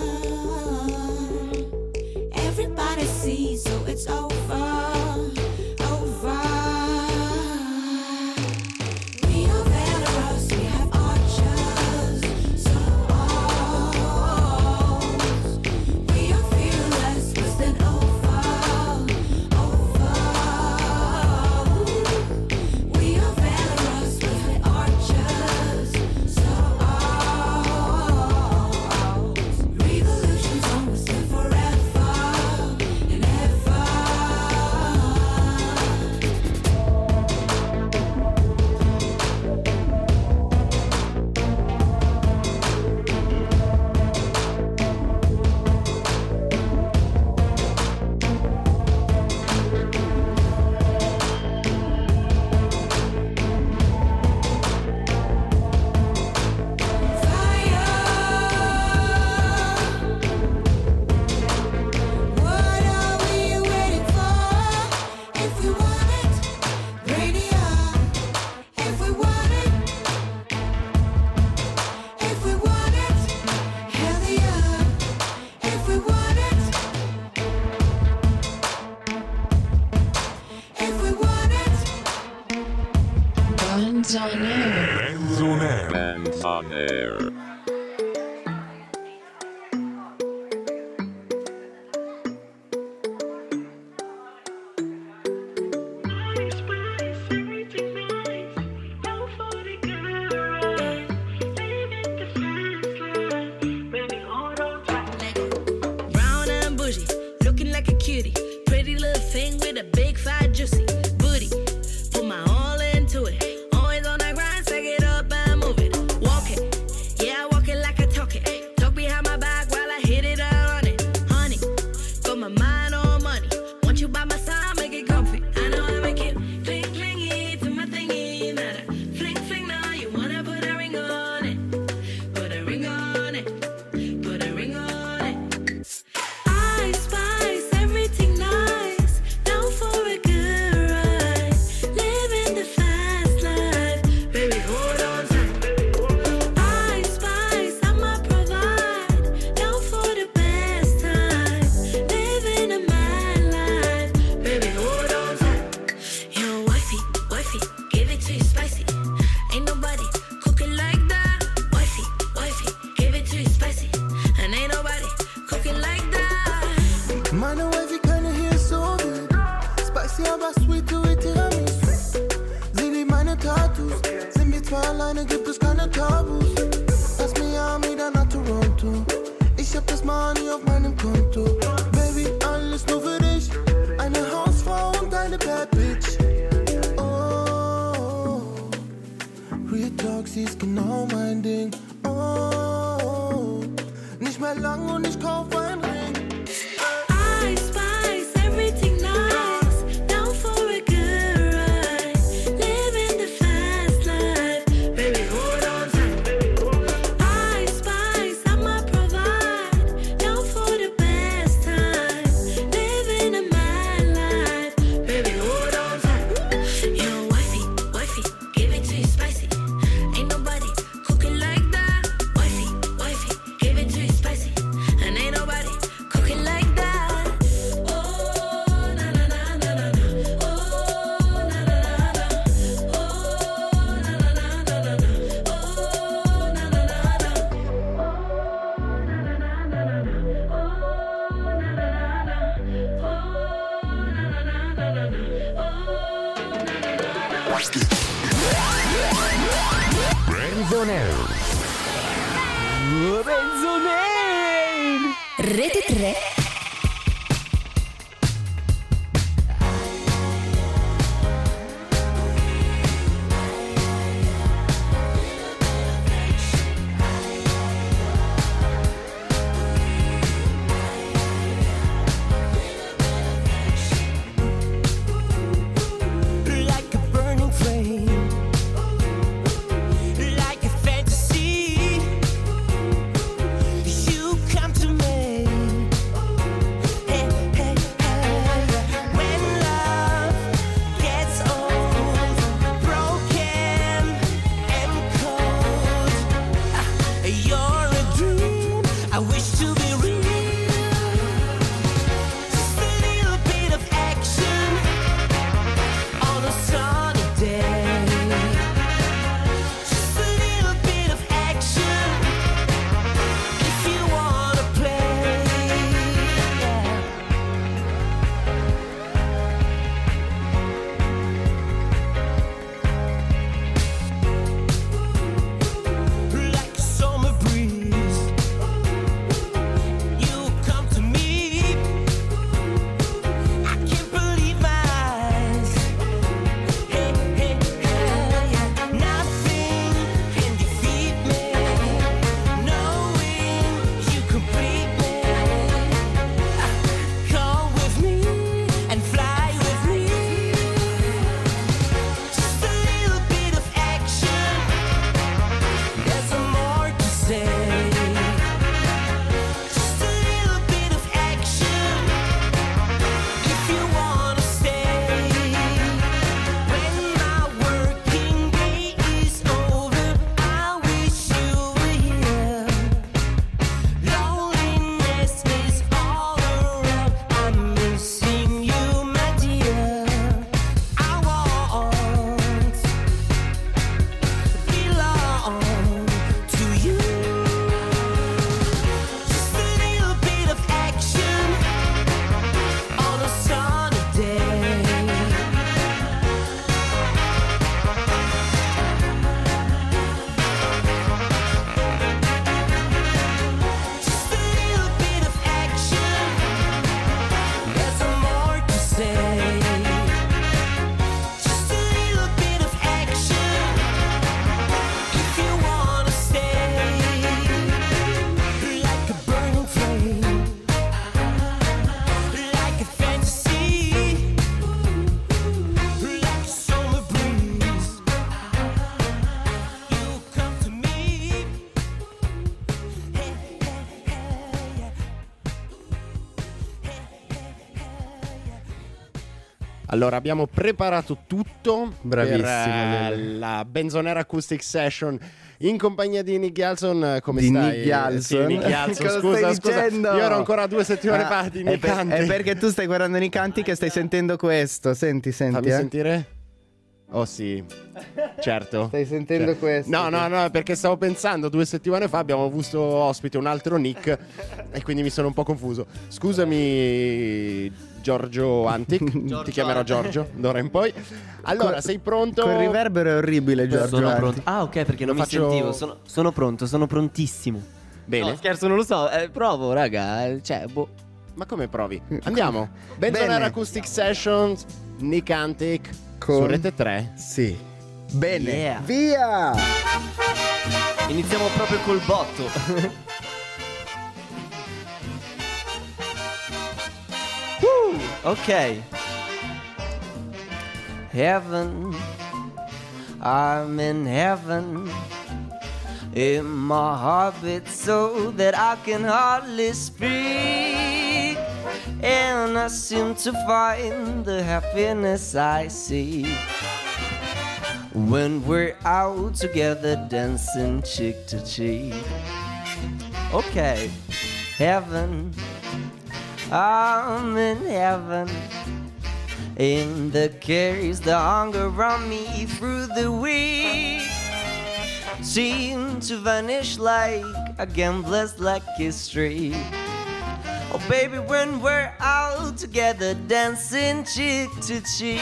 Everybody sees, so it's over, over. We are veterans, we have archers, so old. We are fearless, less than over, over. We are veterans, we have archers, so old. Revolution's almost and forever and ever. What are we waiting for? If we want it, radio. If we want it, if we want it, hell yeah. If we want it, if we want it, Guns on air. Bands on air. Bands on air. Brown and bougie, looking like a cutie. Pretty little thing with a big fat juicy booty. Put my all into it. Always on that grind, stack it up and move it. Walk it, yeah, zwei alleine gibt es keine Tabus. Lass Miami, dann nach Toronto. Ich hab das Money auf meinem Konto. Baby, alles nur für dich. Eine Hausfrau und eine Bad Bitch. Oh, Real Talk, sie ist genau mein Ding. Oh, nicht mehr lang und ich kauf ein Ring. I spice everything nice, down for a good ride, living the fast life, baby hold on tight. I spice, I'ma provide, down for the best time, living a mad life, baby hold on tight. Yo, wifey, wifey, give it to you spicy, ain't nobody cooking like that. Wifey, wifey, give it to you spicy, and ain't nobody cooking like that. Rete tre. Like a burning flame, like a fantasy, you come to me. Hey, hey, hey. When love gets old, broken and cold, ah, you're a dream I wish to be real. Just a little bit of action on a sunny day. Just a little bit of action if you wanna play. Like a summer breeze, you come to me. I can't believe my eyes. Hey, hey, hey, yeah. Nothing can defeat me, knowing you complete me. Ah, come with me and fly with me. Just a little bit of action, there's some more to say. Just a little bit of action if you wanna stay. When my working day is over, I wish you were here. Loneliness is all around, I'm missing you, my dear. I want to belong to you. Just a little bit of action on a sunny day. Just a little bit of action, there's some more to say. Just a little bit of action if you wanna stay. Like a burning flame, like a fantasy, like a summer breeze, you come to me. Hey, hey, hey, yeah. Allora, abbiamo preparato tutto Bravissimo, per eh, Lele. la Benzonera Acoustic Session in compagnia di Nick Galson. Come Di stai? Nick Galson? Sì, Nick Galson, Cosa scusa, stai scusa. dicendo? Io ero ancora due settimane Ah, fa di è, Nick per- Canti. è perché tu stai guardando i canti che stai sentendo questo. Senti, senti. Fammi eh. sentire. Oh sì, certo. Stai sentendo Cioè, questo? No, no, no, perché stavo pensando, due settimane fa abbiamo avuto ospite un altro Nick e quindi mi sono un po' confuso. Scusami Giorgio Antic, ti chiamerò Giorgio d'ora in poi. Allora, Col- sei pronto? Quel riverbero è orribile, Giorgio. Sono Anti. pronto. Ah, ok, perché non Lo mi faccio- sentivo. Sono, sono pronto, sono prontissimo. Bene. No, scherzo, non lo so. Eh, provo, raga. eh, Cioè, boh. Ma come provi? Andiamo. Benzo Bene. Air Acoustic Sessions, Nick Antic Con- su Rete tre. Sì. Bene. Yeah. Via! Iniziamo proprio col botto. Woo, ok. Heaven, I'm in heaven. In my heart beats so that I can hardly speak. And I seem to find the happiness I seek when we're out together dancing cheek to cheek. Okay, heaven, I'm in heaven. And the carries the hunger around me through the week seem to vanish like a gambler's lucky streak. Oh baby, when we're out together dancing cheek to cheek.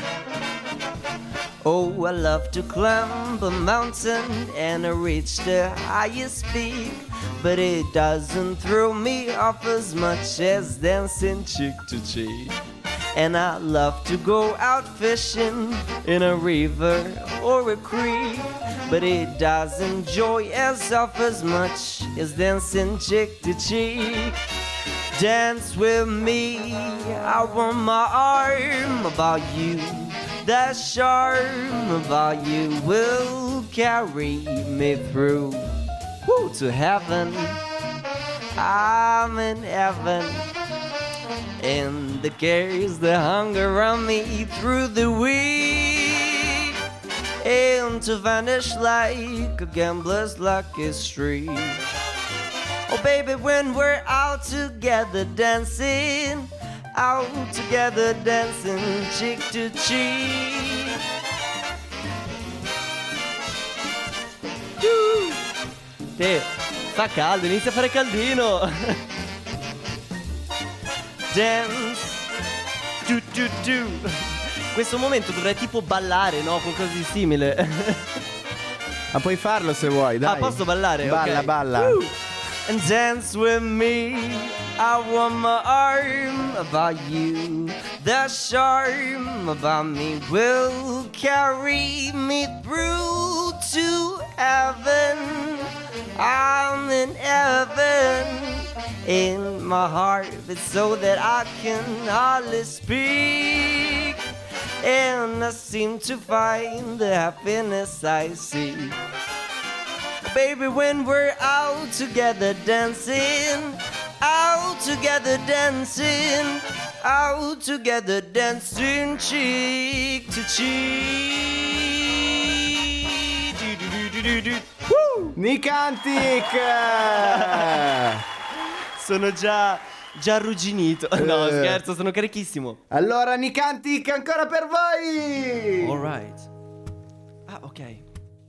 Oh, I love to climb a mountain and I reach the highest peak, but it doesn't throw me off as much as dancing cheek to cheek. And I love to go out fishing in a river or a creek, but it doesn't joy as off as much as dancing cheek to cheek. Dance with me, I want my arm about you. That charm about you will carry me through woo, to heaven. I'm in heaven, and the cares the hunger around me through the week, and to vanish like a gambler's lucky streak. Oh baby, when we're out together dancing, out together dancing cheek to cheek. Uh, Te, fa caldo, inizia a fare caldino. Dance, do do do. In questo momento dovrei tipo ballare, no? Qualcosa di simile. Ma puoi farlo se vuoi, dai. Ah, posso ballare? Balla, Ok. balla. Woo. And dance with me, I want my arm about you. The charm about me will carry me through to heaven. I'm in heaven. In my heart, it's so that I can hardly speak. And I seem to find the happiness I seek. Baby, when we're out together dancing, out together dancing, out together dancing cheek to cheek. Do, do, do, do, do, do. Woo! Nick Antic! Sono già già arrugginito. No, Eh. scherzo, sono carichissimo. Allora, Nick Antic, ancora per voi! All right. Ah, ok.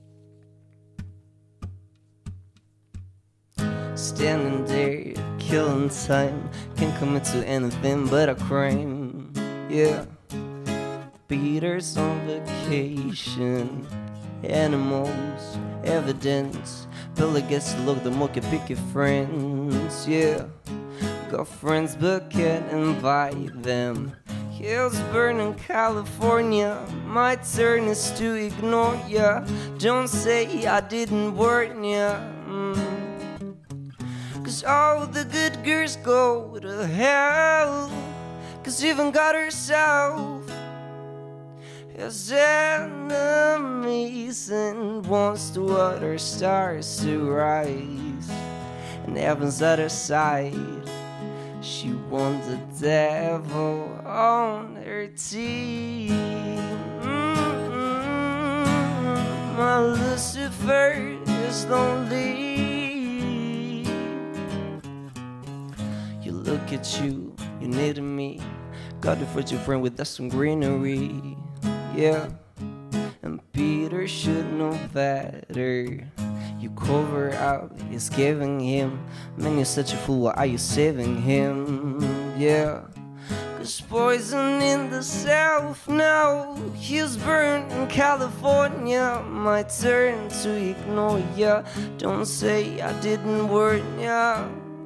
Standing there, killing time. Can't commit to anything but a crime. Yeah. Peter's on vacation. Animals, evidence. Billy gets to look the monkey picky friends. Yeah. Got friends but can't invite them. Hills burn in California. My turn is to ignore ya. Don't say I didn't warn ya. Mm. Cause all the good girls go to hell. Cause even God herself has enemies and wants to water stars to rise. And heaven's at her side. She wants the devil on her team. Mm-mm. My Lucifer is lonely. You look at you, you near to me. Got to put your friend with us some greenery. Yeah. Peter should know better. You cover up, he's giving him. Man, you're such a fool, why are you saving him? Yeah. Cause poison in the south now. He's burned in California. My turn to ignore ya. Don't say I didn't warn ya.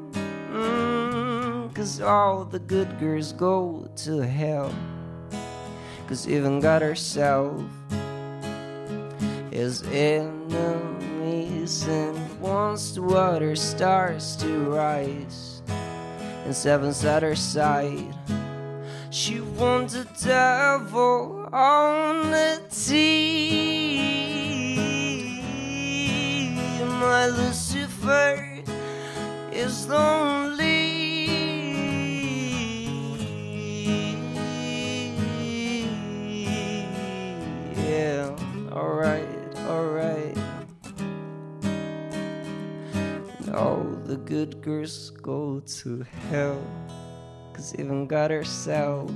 Mm, Cause all the good girls go to hell. Cause even God herself is enemies and wants the water stars to rise. And seven's at her side. She wants the devil on the team. My Lucifer is lonely. Yeah, alright, alright. And all the good girls go to hell. Cause even God herself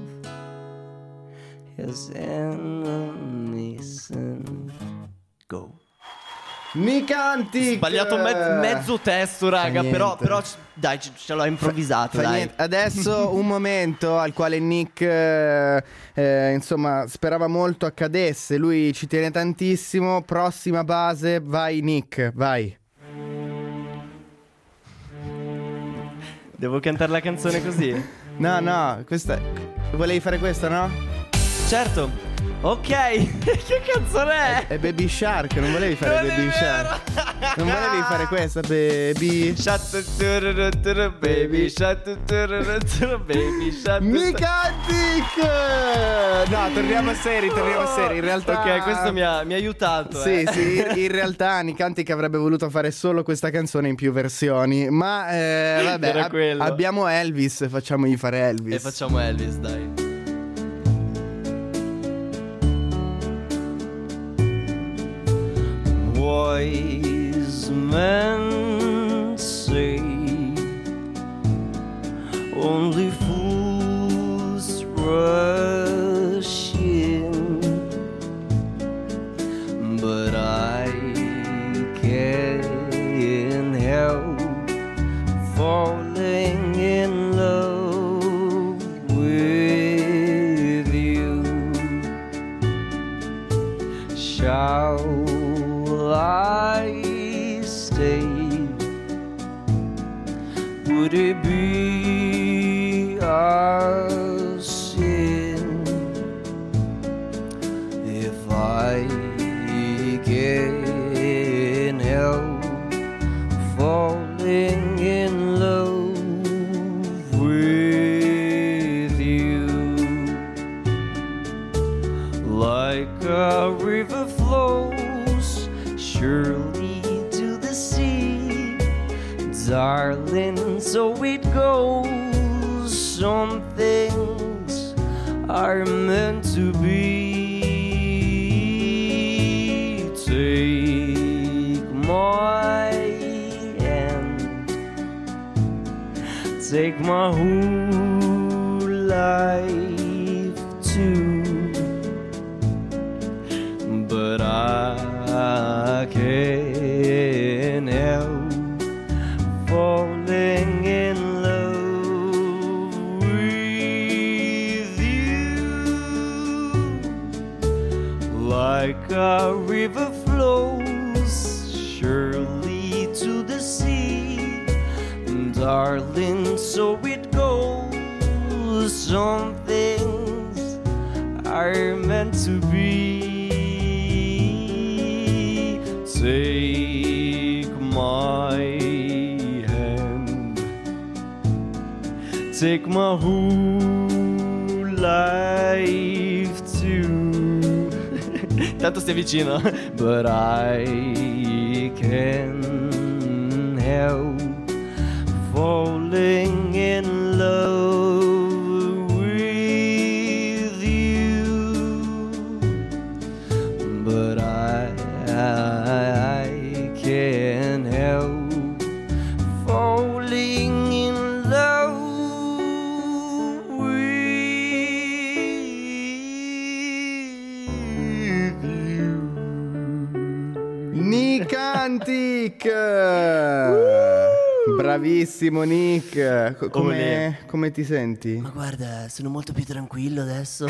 has enemies and go. Nick Antic. Sbagliato mezzo, mezzo testo, raga. Però, però dai, ce, ce l'ho improvvisato. Fa dai. niente. Adesso un momento al quale Nick eh, eh, insomma sperava molto accadesse. Lui ci tiene tantissimo. Prossima base, vai Nick, vai. Devo cantare la canzone così? No, no, questa volevi fare questa, no? Certo. Ok. Che canzone è? È Baby Shark, non volevi fare Non è Baby Shark. Non volevi fare questa, baby. Baby Shark, baby Shark. Nick Antic! No, torniamo a seri, torniamo a seri. In realtà Ok, questo mi ha, mi ha aiutato. Sì, eh. sì, in realtà Nick Antic avrebbe voluto fare solo questa canzone in più versioni. Ma eh, vabbè, Era ab- quello. abbiamo Elvis, facciamogli fare Elvis. E facciamo Elvis, dai. Wise men say only fools rush in, but I can't help falling in love with you. Shall I stay? Would it be a sin if I can't help falling in love with you? Like a river flows surely to the sea, darling, so it goes. Some things are meant to be. Take my hand, take my whole life too, but I can't help falling in love with you. Like a river flows surely to the sea, darling, so it goes. Some things are meant to be. Take my hand, take my whole life too. Tanto stai vicino. But I can't help falling in love with you. But I, I can't help falling in love with you. Nick Antic. Bravissimo Nick. Co- Come, come ti senti? Ma guarda, sono molto più tranquillo adesso.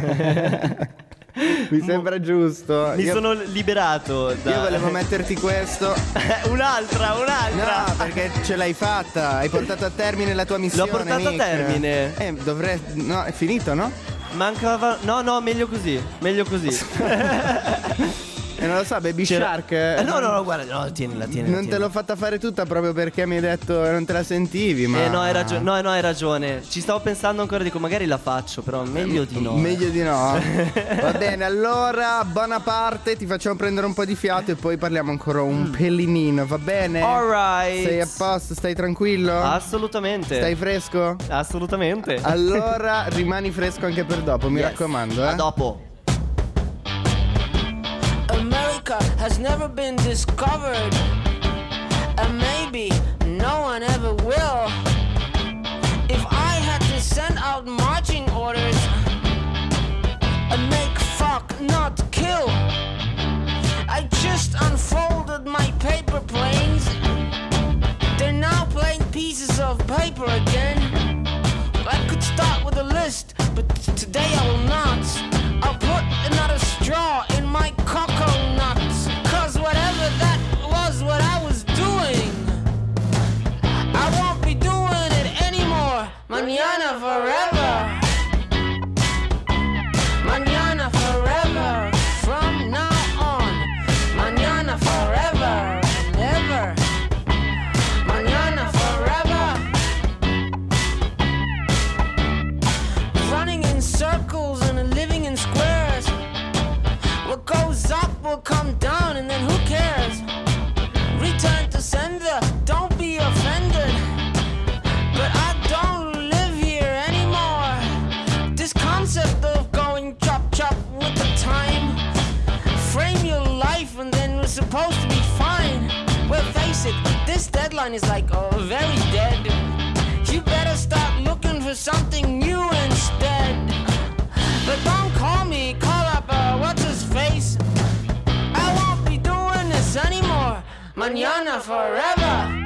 Mi sembra giusto. Mi Io- sono liberato da... Io volevo metterti questo. Un'altra, un'altra. No, perché ce l'hai fatta. Hai portato a termine la tua missione. L'ho portata a Nick. termine. Eh, dovrei. No, è finito, no? Mancava... No, no, meglio così. Meglio così. E non lo so, Baby C'era- Shark. Eh, no, no, no, guarda, no, tienila, tienila. Non te l'ho fatta fare tutta proprio perché mi hai detto non te la sentivi, ma. Eh no, hai ragione, no, no, hai ragione. Ci stavo pensando ancora, dico magari la faccio, però meglio di no. Meglio di no. Va bene, allora, buona parte, ti facciamo prendere un po' di fiato e poi parliamo ancora un pellinino, va bene? Alright. Sei a posto, stai tranquillo? Assolutamente. Stai fresco? Assolutamente. Allora rimani fresco anche per dopo, mi Yes. raccomando, eh. A dopo. America has never been discovered, and maybe no one ever will. If I had to send out marching orders and make fuck, not kill, I just unfolded my paper planes. They're now plain pieces of paper again. I could start with a list, but t- today I will not. I'll put another straw in my cocoa nuts, 'cause whatever that was what I was doing, I won't be doing it anymore. Mañana forever. Mañana forever. From now on. Mañana forever and ever. Mañana forever. Running in circles and living in squares. What goes up will come down, and then who cares? Return to sender, don't be offended. But I don't live here anymore. This concept of going chop chop with the time. Frame your life and then we're supposed to be fine. Well, face it, this deadline is like, oh, very dead. You better start looking for something new instead. But don't call me, call up, uh, what's his face? I won't be doing this anymore. Mañana forever.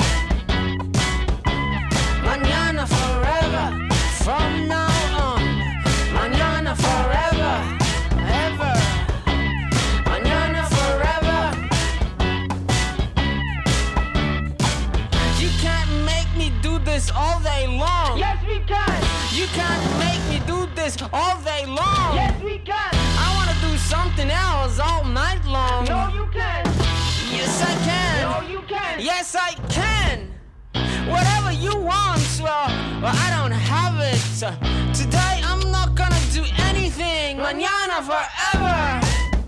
Mañana forever. From now on. Mañana forever. Ever. Mañana forever. You can't make me do this all day long. Yes, we can. You can't make me do this all day long. Yes, we can. I want to do something else all night long. No, you can't. Yes, I can. No, you can't. Yes, I can. Whatever you want, well, well I don't have it. Today I'm not gonna do anything. Mañana forever.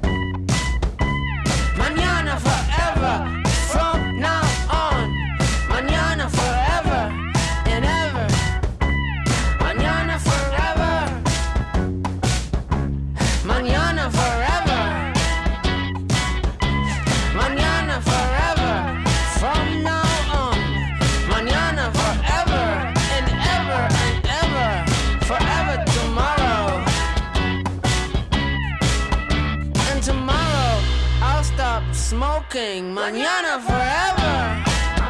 Mañana forever. From now on. Mañana forever and ever. Mañana forever. Mañana forever. Mañana forever. From now on. Mañana forever and ever and ever. Forever tomorrow. And tomorrow I'll stop smoking. Mañana forever.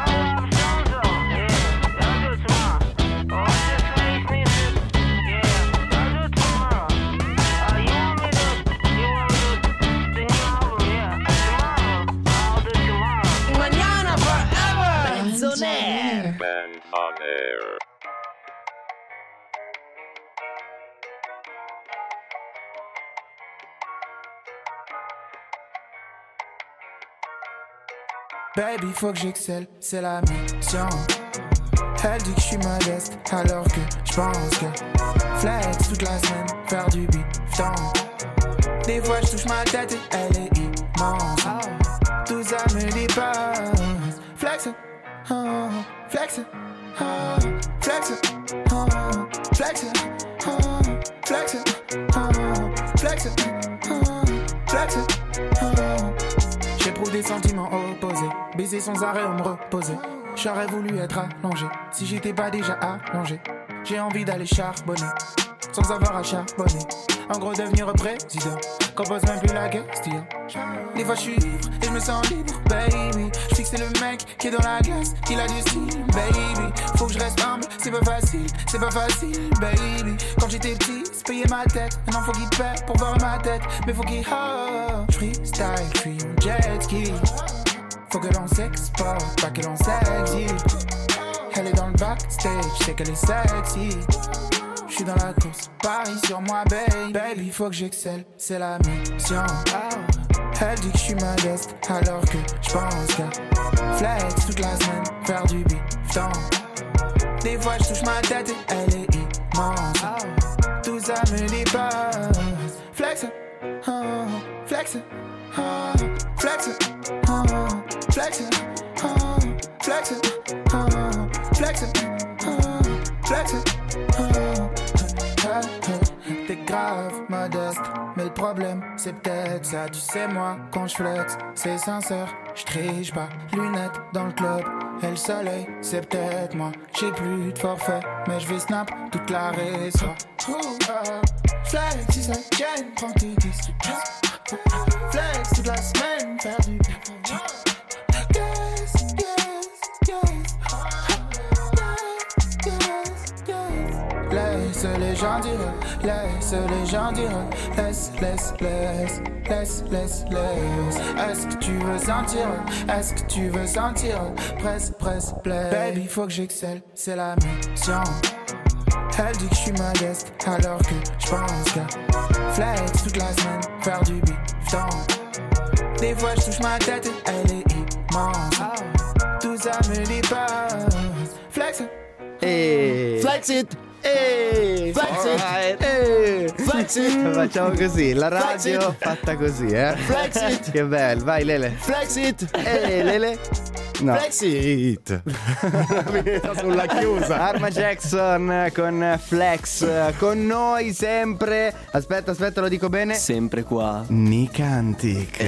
Mañana forever. Bands on air. Bands on air. Baby, faut que j'excelle, c'est la mission. Elle dit que je suis modeste, alors que je pense que flex toute la semaine, faire du bifton. Des fois je touche ma tête et elle est immense. Tout ça me dépasse. Flex, oh, flex, oh, flex, oh, flex, oh, flex, oh, flex, oh, flex, oh. Je sais J'éprouve des sentiments opposés. Baiser sans arrêt ou me reposer. J'aurais voulu être allongé si j'étais pas déjà allongé. J'ai envie d'aller charbonner sans avoir à charbonner. En gros devenir président, qu'on pose même plus la question. Des fois je suis ivre et je me sens libre, baby. Je fixe le mec qui est dans la glace, il a du style, baby. Faut que je reste humble, c'est pas facile, c'est pas facile, baby. Quand j'étais petit, c'est payer ma tête. Maintenant faut qu'il paie pour voir ma tête. Mais faut qu'il oh, je freestyle, je suis un jet ski. Faut que l'on s'exporte, pas que l'on s'exile. Elle est dans le backstage, je sais qu'elle est sexy. Je suis dans la course, parie sur moi, baby. Baby, faut que j'excelle, c'est la mission. Elle dit que je suis modeste, alors que je pense qu'à flex toute la semaine, faire du bifton. Des fois je touche ma tête et elle est immense. Tout ça me dépasse. Flex, oh, flex, oh, flex, oh, flex, oh, flex, oh, flex, oh, flex, oh. T'es grave modeste, mais le problème c'est peut-être ça. Tu sais moi, quand je flex, c'est sincère, je triche pas. Lunettes dans le club, et le soleil, c'est peut-être moi. J'ai plus de forfait, mais je vais snap toute la raison. Oh, uh, flex si ça gagne, prends tes disques. Flex toute la semaine, faire du yes, yes, yes. Laisse les gens dire, laisse les gens dire, laisse, laisse, laisse, laisse, laisse, laisse. Est-ce que tu veux sentir, est-ce que tu veux sentir, presse, presse, play. Baby, faut que j'excelle, c'est la mission. Elle dit que je suis modeste, alors que je pense qu'à flex toute la semaine, faire du bifton. Des fois je touche ma tête et elle est immense. Tout ça me dépasse. Flex it, E... Flex it! Eeeh, flex it, Alright. eeeh, flex it. Facciamo così, la Flex radio it. fatta così, eh. Flex it. Che bello, vai Lele. Flex it. Eh, Lele. No. Flex it. Sulla chiusa. Arma Jackson con Flex con noi sempre. Aspetta, aspetta, lo dico bene. Sempre qua. Nick Antic.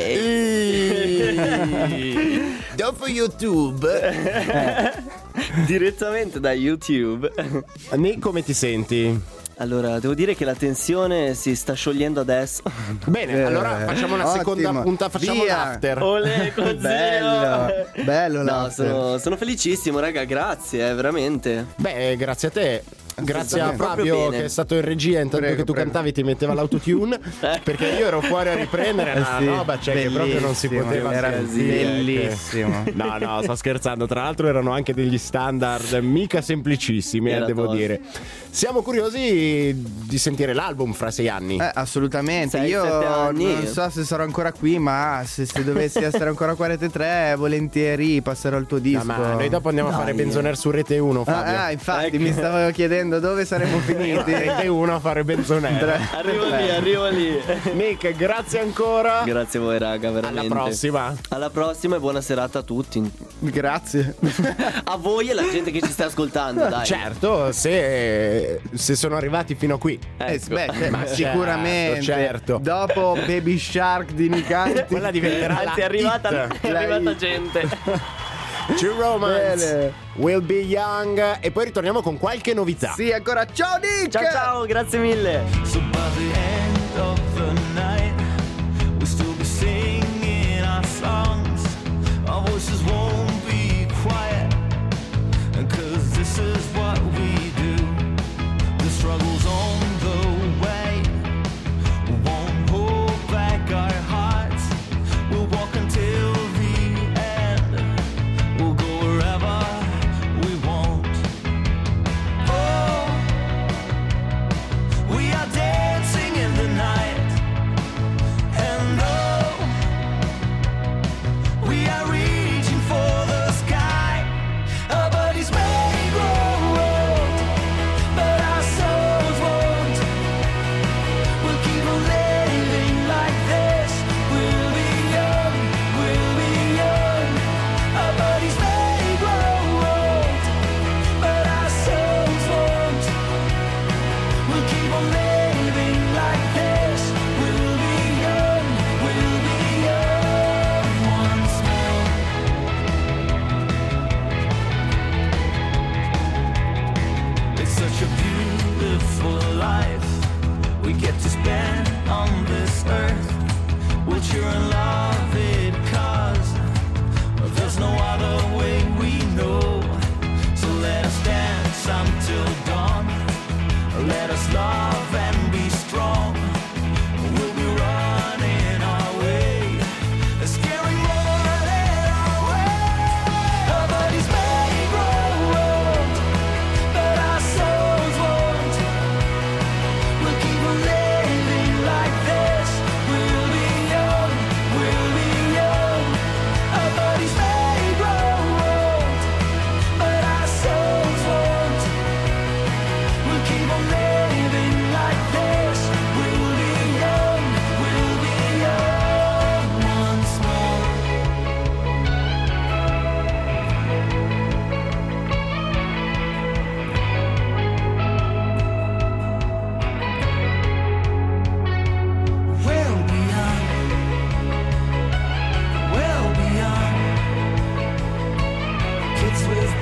Dopo YouTube. Direttamente da YouTube. Nick, come ti senti? Allora, devo dire che la tensione si sta sciogliendo adesso. Bene, Eh, allora facciamo una ottimo. seconda punta, facciamo Via. l'after. Olè, consiglio. Bello, bello No, l'after. sono, sono felicissimo, raga, grazie, eh, veramente. Beh, grazie a te. Grazie a Assolutamente. Fabio Proprio bene. che è stato in regia intanto Prego, che tu prego. cantavi ti metteva l'autotune perché io ero fuori a riprendere Eh una sì, roba cioè che proprio non si bellissimo, poteva era sentire, bellissimo. che- No no sto scherzando, tra l'altro erano anche degli standard mica semplicissimi, eh, Era devo tosto. dire. Siamo curiosi di sentire l'album fra sei anni. Eh, assolutamente. Sei, Io sette anni. non so se sarò ancora qui, ma se, se dovessi essere ancora qua a Rete tre, volentieri passerò il tuo No, disco. ma noi dopo andiamo a fare Dai. Benzoner su Rete uno, Fabio. Ah, ah, infatti Ecco. mi stavo chiedendo dove saremmo finiti. Rete uno a fare Benzoner. Arrivo lì, arrivo lì. Nick, grazie ancora. Grazie a voi, raga, veramente. Alla prossima. Alla prossima e buona serata a tutti. Grazie. A voi e alla gente che ci sta ascoltando, dai. Certo, se, se sono arrivati fino a qui. Eh, Ecco. beh, cioè, Ma sicuramente. certo, certo. Dopo Baby Shark di Nick Antic. Quella diventerà Anzi, è la arrivata, hit. è arrivata gente. True Romance, Bene. Will Be Young. E poi ritorniamo con qualche novità. Sì, ancora ciao Nick. Ciao ciao, grazie mille. So by the end of the night, we'll still be singing our songs. Our voices won't be quiet, cause this is what we do. The struggle's on the way, we won't hold back our hearts. We'll walk until the end, we'll go wherever we want. Oh, we are dancing in the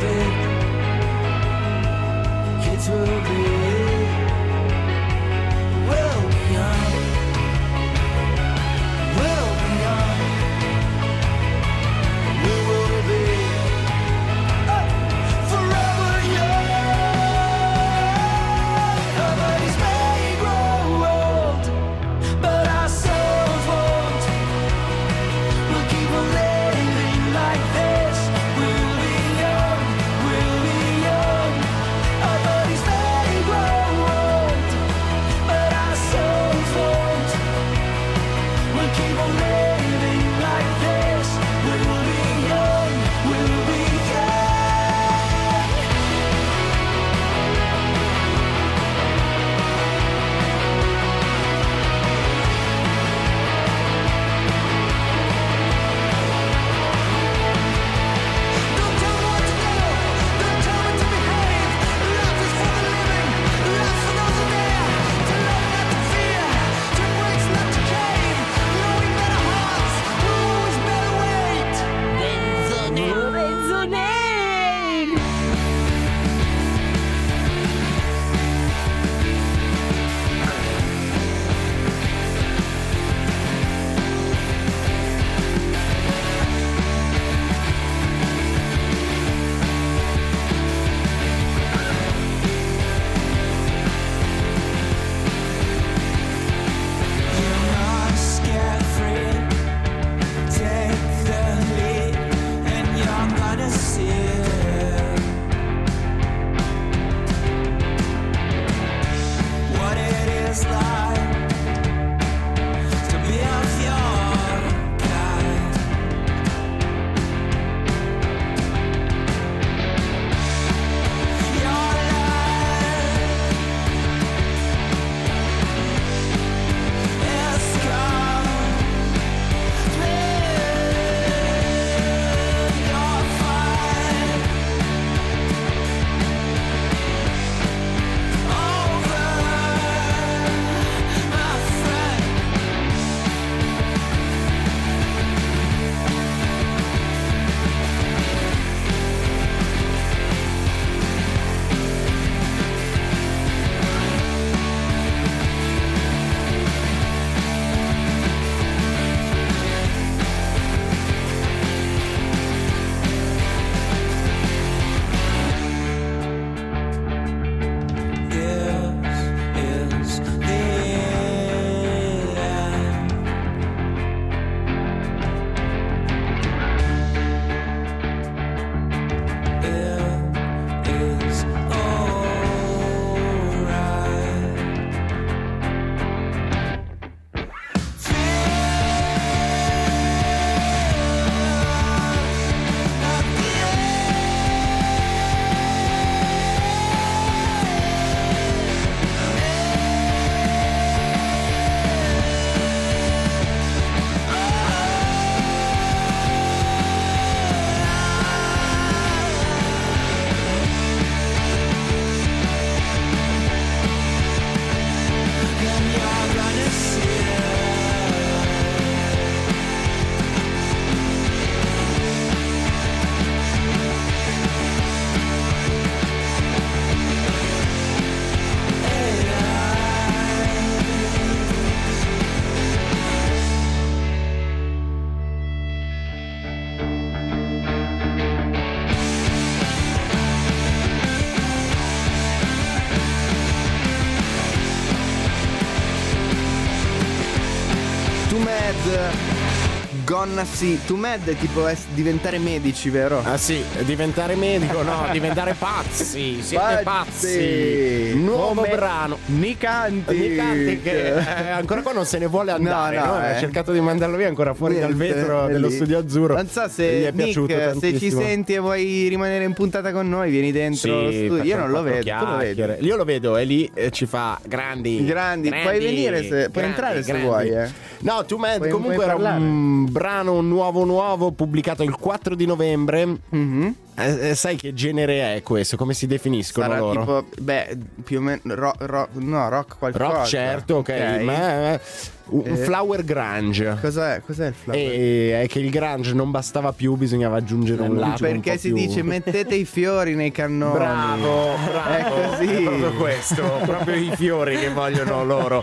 be, kids will be, will be young, will be young, we will be uh, forever young. Our bodies may grow old, but our souls won't. We'll keep on living like this. We'll be young, we'll be young. Our bodies may grow old, but our souls won't. We'll keep on living like this. We'll be young, we'll be young. Don't tell me what to do, don't tell me to behave. Life is for the living, life for those who dare. To love, not to fear, to embrace, not to cave. Knowing that our hearts will always bear weight. Benzonade. You're not scared free. Take the lead, and you're gonna see what it is like to be of your kind. Your life is gone. Live your fight over, my friend. This is the end. It is alright. And you're gonna see Too Mad, Gonna See. Too Mad è tipo es- diventare medici, vero? Ah sì, diventare medico, no, diventare pazzi, siete pazzi. Nuovo Come brano. Nicanti. Nicanti che eh, ancora qua non se ne vuole andare, No, no, no? Ha eh. cercato di mandarlo via ancora fuori dal Niente, vetro è dello lì. studio azzurro. Non so Gli se è piaciuto Nick, se ci tantissimo. senti e vuoi rimanere in puntata con noi, vieni dentro lo Sì, studio. Io facciamo non lo quattro vedo, tu lo vedi. chiacchiere. Io lo vedo, è lì e ci fa grandi. Grandi, puoi venire se- puoi grandi, entrare se grandi. vuoi, eh. No, Too Mad Puoi- comunque puoi era parlare. un brano nuovo nuovo pubblicato il quattro di novembre. Mm-hmm. Eh, eh, sai che genere è questo? Come si definiscono Sarà loro? tipo, beh, più o meno ro- ro- no, rock qualcosa. Rock, certo, ok, Ok. ma eh, un Eh, flower grunge. Cos'è? Cos'è il flower? E è che il grunge non bastava più, bisognava aggiungere un lato un Perché po' si più- dice mettete i fiori nei cannoni. Bravo, bravo. È così. È proprio questo, proprio i fiori che vogliono loro.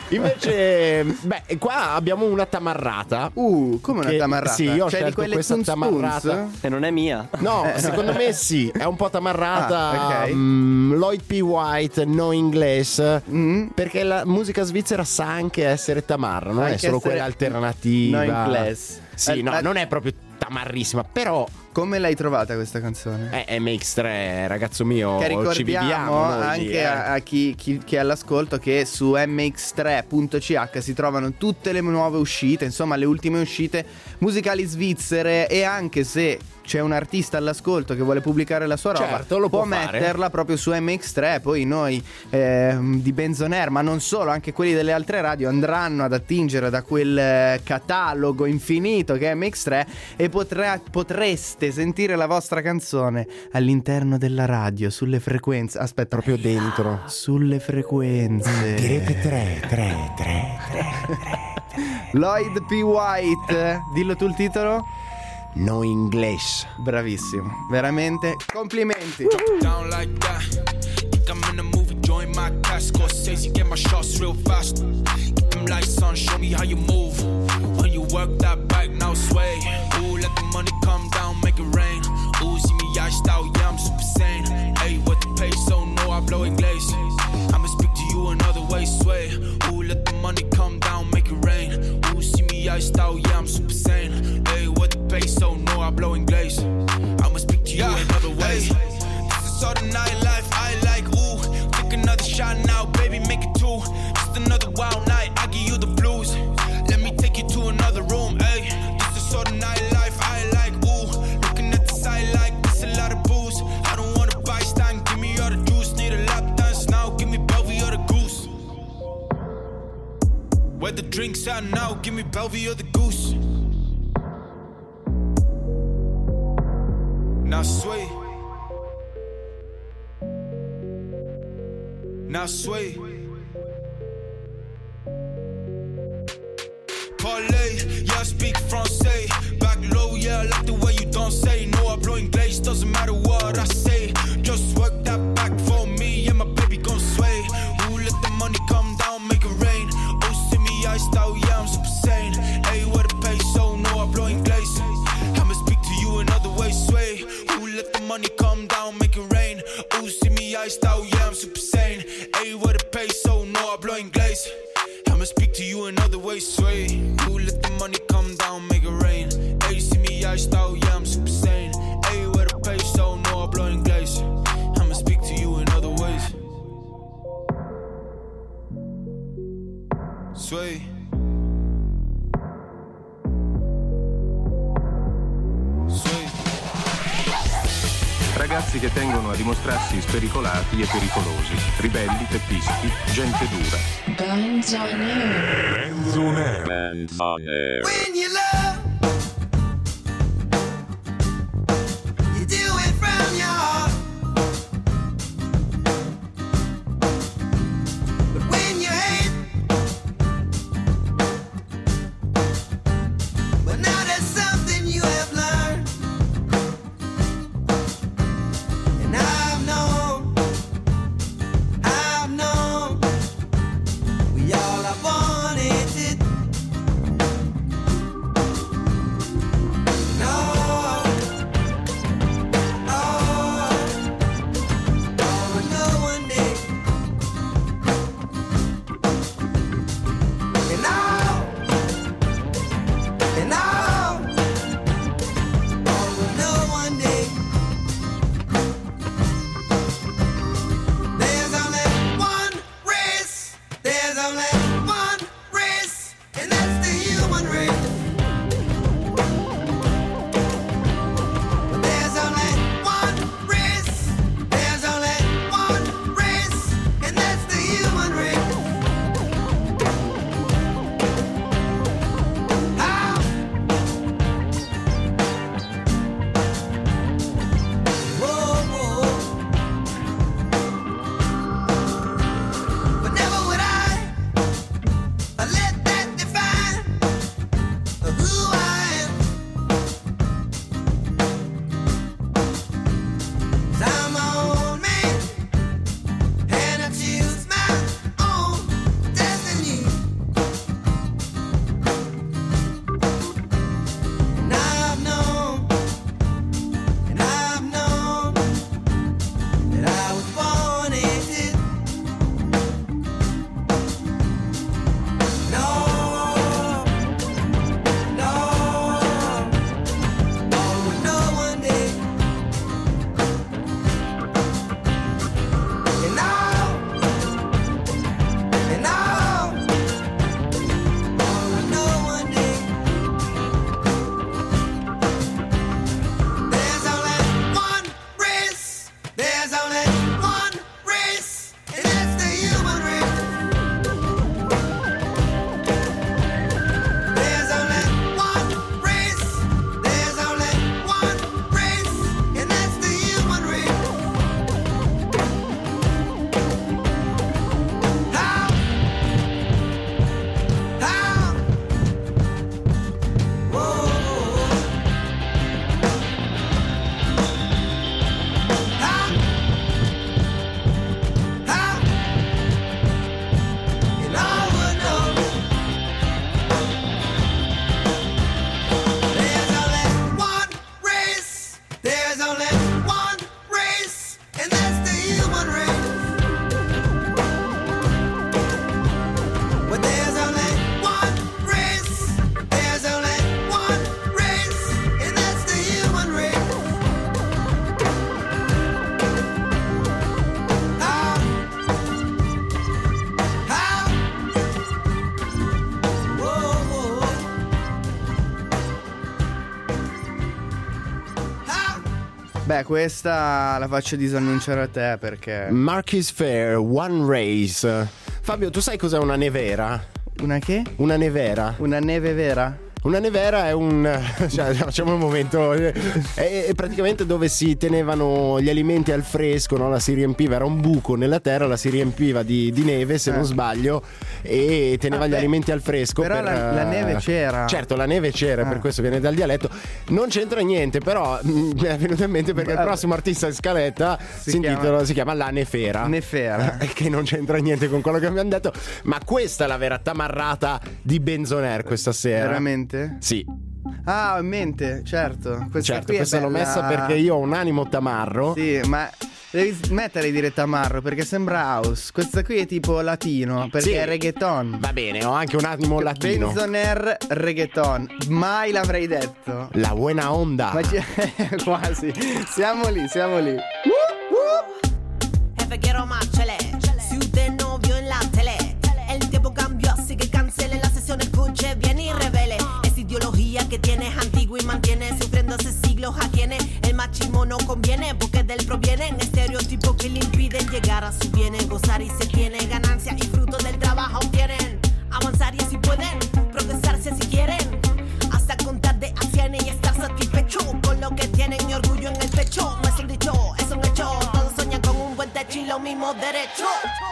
Invece, beh, qua abbiamo una tamarrata. Uh, come una che- tamarrata? Sì, io ho Cioè, di scelto quelle questa Toons tamarrata. Toons? E non è mia. No, Eh, no. secondo me sì, è un po' tamarrata. Ah, ok. mm, Lloyd P. White, no inglese. Mm. Perché la musica svizzera sa anche essere tamarra, non è Anche solo essere quella alternativa. no inglese. Sì, Eh, no, eh, non è proprio tamarrissima, però Come l'hai trovata questa canzone? è M X tre, ragazzo mio, Che ci viviamo ricordiamo noi anche lì, eh. a, a chi, chi- chi è all'ascolto che su m x tre punto c h si trovano tutte le nuove uscite, insomma le ultime uscite musicali svizzere, e anche se c'è un artista all'ascolto che vuole pubblicare la sua roba, Certo, lo può può fare. metterla proprio su M X tre. Poi noi ehm, di Benzonair, ma non solo, anche quelli delle altre radio andranno ad attingere da quel eh, catalogo infinito che è M X tre e potrà- potreste sentire la vostra canzone all'interno della radio, sulle frequenze. Aspetta, proprio dentro. sulle frequenze. Direte tre, tre, tre, tre. Lloyd P. White, dillo tu il titolo? No inglese. Bravissimo, veramente complimenti. Down like that. Think I'm in a movie, join my cast. Scorsese, get my shots real fast. Get them lights on, show me how you move. When you work that back, now sway. Ooh, let the money come down, make it rain. Ooh, see me iced out, yeah, I'm super sane. Hey, what the peso, no, I blow English. I'ma speak to you another way, sway. Ooh, let the money come down, make it rain. Ooh, see me iced out, yeah, I'm super sane. Hey, what the peso, no, I blow English. I'ma speak to you another way. This is all the nightlife I like, ooh. Take another shot now, baby, make it two. Just another wild night, I give you the blues. Let me take you to another room, ayy. This is all the nightlife I like, ooh. Looking at the side like this, a lot of booze. I don't wanna buy stand, give me all the juice. Need a lap dance now, give me Belvy or the goose. Where the drinks at now, give me Belvy or the goose. Now sway. Now sway. Parlay, yeah, I speak Francais. Back low, yeah, I like the way you don't say. No, I blow English, doesn't matter what I say. Just work that back for me, and my baby gon' sway. Ooh, let the money come down, make it rain. Oh, see me iced out, yeah, I'm super sane. Hey, what a peso, no, I blow English. I'ma speak to you another way, sway. Ooh, let the money come down, make it rain. Ooh, see me iced out, yeah, I'm super sane. Hey, what a peso, no, I blow English. I'ma speak to you another way, sway. Ooh, let the money come down, make it rain. Hey, see me iced out, yeah, I'm super sane. Hey, where the peso, no, I blow English. I'ma speak to you in other ways. Sway. Sway. Ragazzi che tengono a dimostrarsi spericolati e pericolosi, ribelli, teppisti, gente dura. Bands on air. Bands on air. Bands on air. When you love, you do it from your heart. But when you hate, but now there's something you have learned. And I've known, I've known, we all have wanted it. Beh, questa la faccio disannunciare a te perché... Marquis Fair, One Race. Fabio, tu sai cos'è una nevera? Una che? Una nevera. Una neve vera? Una nevera è un... cioè, facciamo un momento... È, è praticamente dove si tenevano gli alimenti al fresco, no? La si riempiva, era un buco nella terra, la si riempiva di, di neve, se Eh. non sbaglio, e teneva Ah, gli beh, alimenti al fresco. però per, la- la eh, neve c'era. Certo, la neve c'era, Ah. per questo viene dal dialetto. Non c'entra niente, però mm, mi è venuto in mente perché il Vabbè. prossimo artista in scaletta si, Si intitola, chiama- si chiama La Nefera. Nefera. Eh, Che non c'entra niente con quello che abbiamo detto. Ma questa è la vera tamarrata di Benzonair questa sera. Veramente? Sì. Ah, ho in mente, certo. Questa Certo, qui è questa l'ho bella- messa perché io ho un animo tamarro. Sì, ma devi smettere di dire tamarro perché sembra house. Questa qui è tipo latino perché Sì. è reggaeton. Va bene, ho anche un animo latino. Benzonair reggaeton. Mai l'avrei detto. La buena onda. Ma c'è- quasi. Siamo lì, siamo lì. Jefe, quiero más chele. Si usted no vio en la tele, el tiempo cambió, así que cancele la sesión, escuche bien y revele. Esa ideología que tiene es antigua y mantiene sufriendo hace siglos a quienes el machismo no conviene, porque de él provienen estereotipos que le impiden llegar a su bienes, gozar y se tiene ganancia y fruto del trabajo obtienen. Avanzar y así pueden progresarse si quieren, hasta contar de a cien y estar satisfecho con lo que tienen y orgullo en el pecho. No es un dicho, es un hecho. Todos sueñan con un buen techo y lo mismo derecho.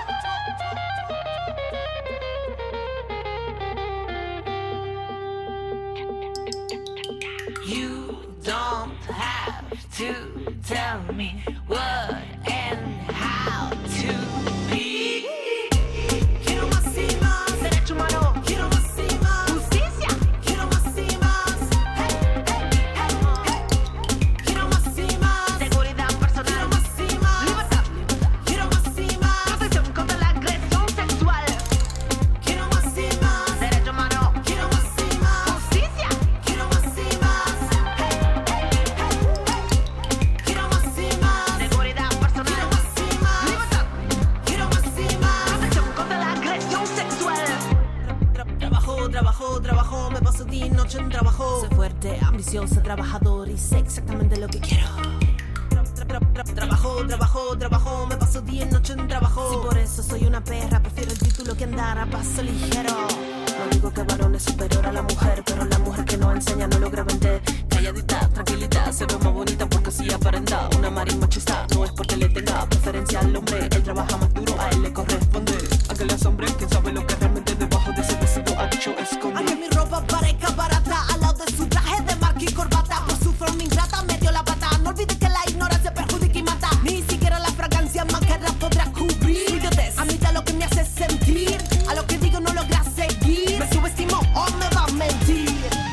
You don't have to tell me what and how to be. Quiero más y más. Derecho humano. Quiero más y más. Justicia. Quiero más y más. Hey, hey, hey, hey. Quiero más y más. Seguridad personal. Quiero más y más. Libertad. Quiero más y más. Protección contra la agresión sexual. Quiero más y más. Derecho humano. Quiero más y más. Justicia. Quiero más y más. Hey, hey, hey, hey. Quiero más y más. Seguridad personal. Quiero más y más. Libertad. Quiero más y más. Protección contra la agresión sexual. Tra- Trabajo, trabajo, trabajo, me paso día y noche en trabajo. Soy fuerte, ambiciosa, trabajador y sé exactamente lo que quiero. Tra- tra- tra- tra- Trabajo, trabajo, trabajo, me paso día y noche en trabajo. Si por eso soy una perra, prefiero el título que andar a paso ligero. No digo que el varón es superior a la mujer, pero la mujer que no enseña no logra vender. Calladita, tranquilita, se ve más bonita porque así aparenta. Una marín machista no es porque le tenga preferencia al hombre. Él trabaja más duro, a él le corresponde. Aunque los hombres, quién sabe lo que realmente debajo de ese vestido ha dicho esconde. Aunque mi ropa parezca barata, al lado de su traje de marca y corbata, por su forma ingrata me dio la pata. No olvides que la ignorancia perjudica y mata. Ni siquiera la fragancia más cara podrá cubrir su idiotez. A mí da lo que me hace sentir, a lo que digo no logra seguir. Me subestimo o me va a mentir.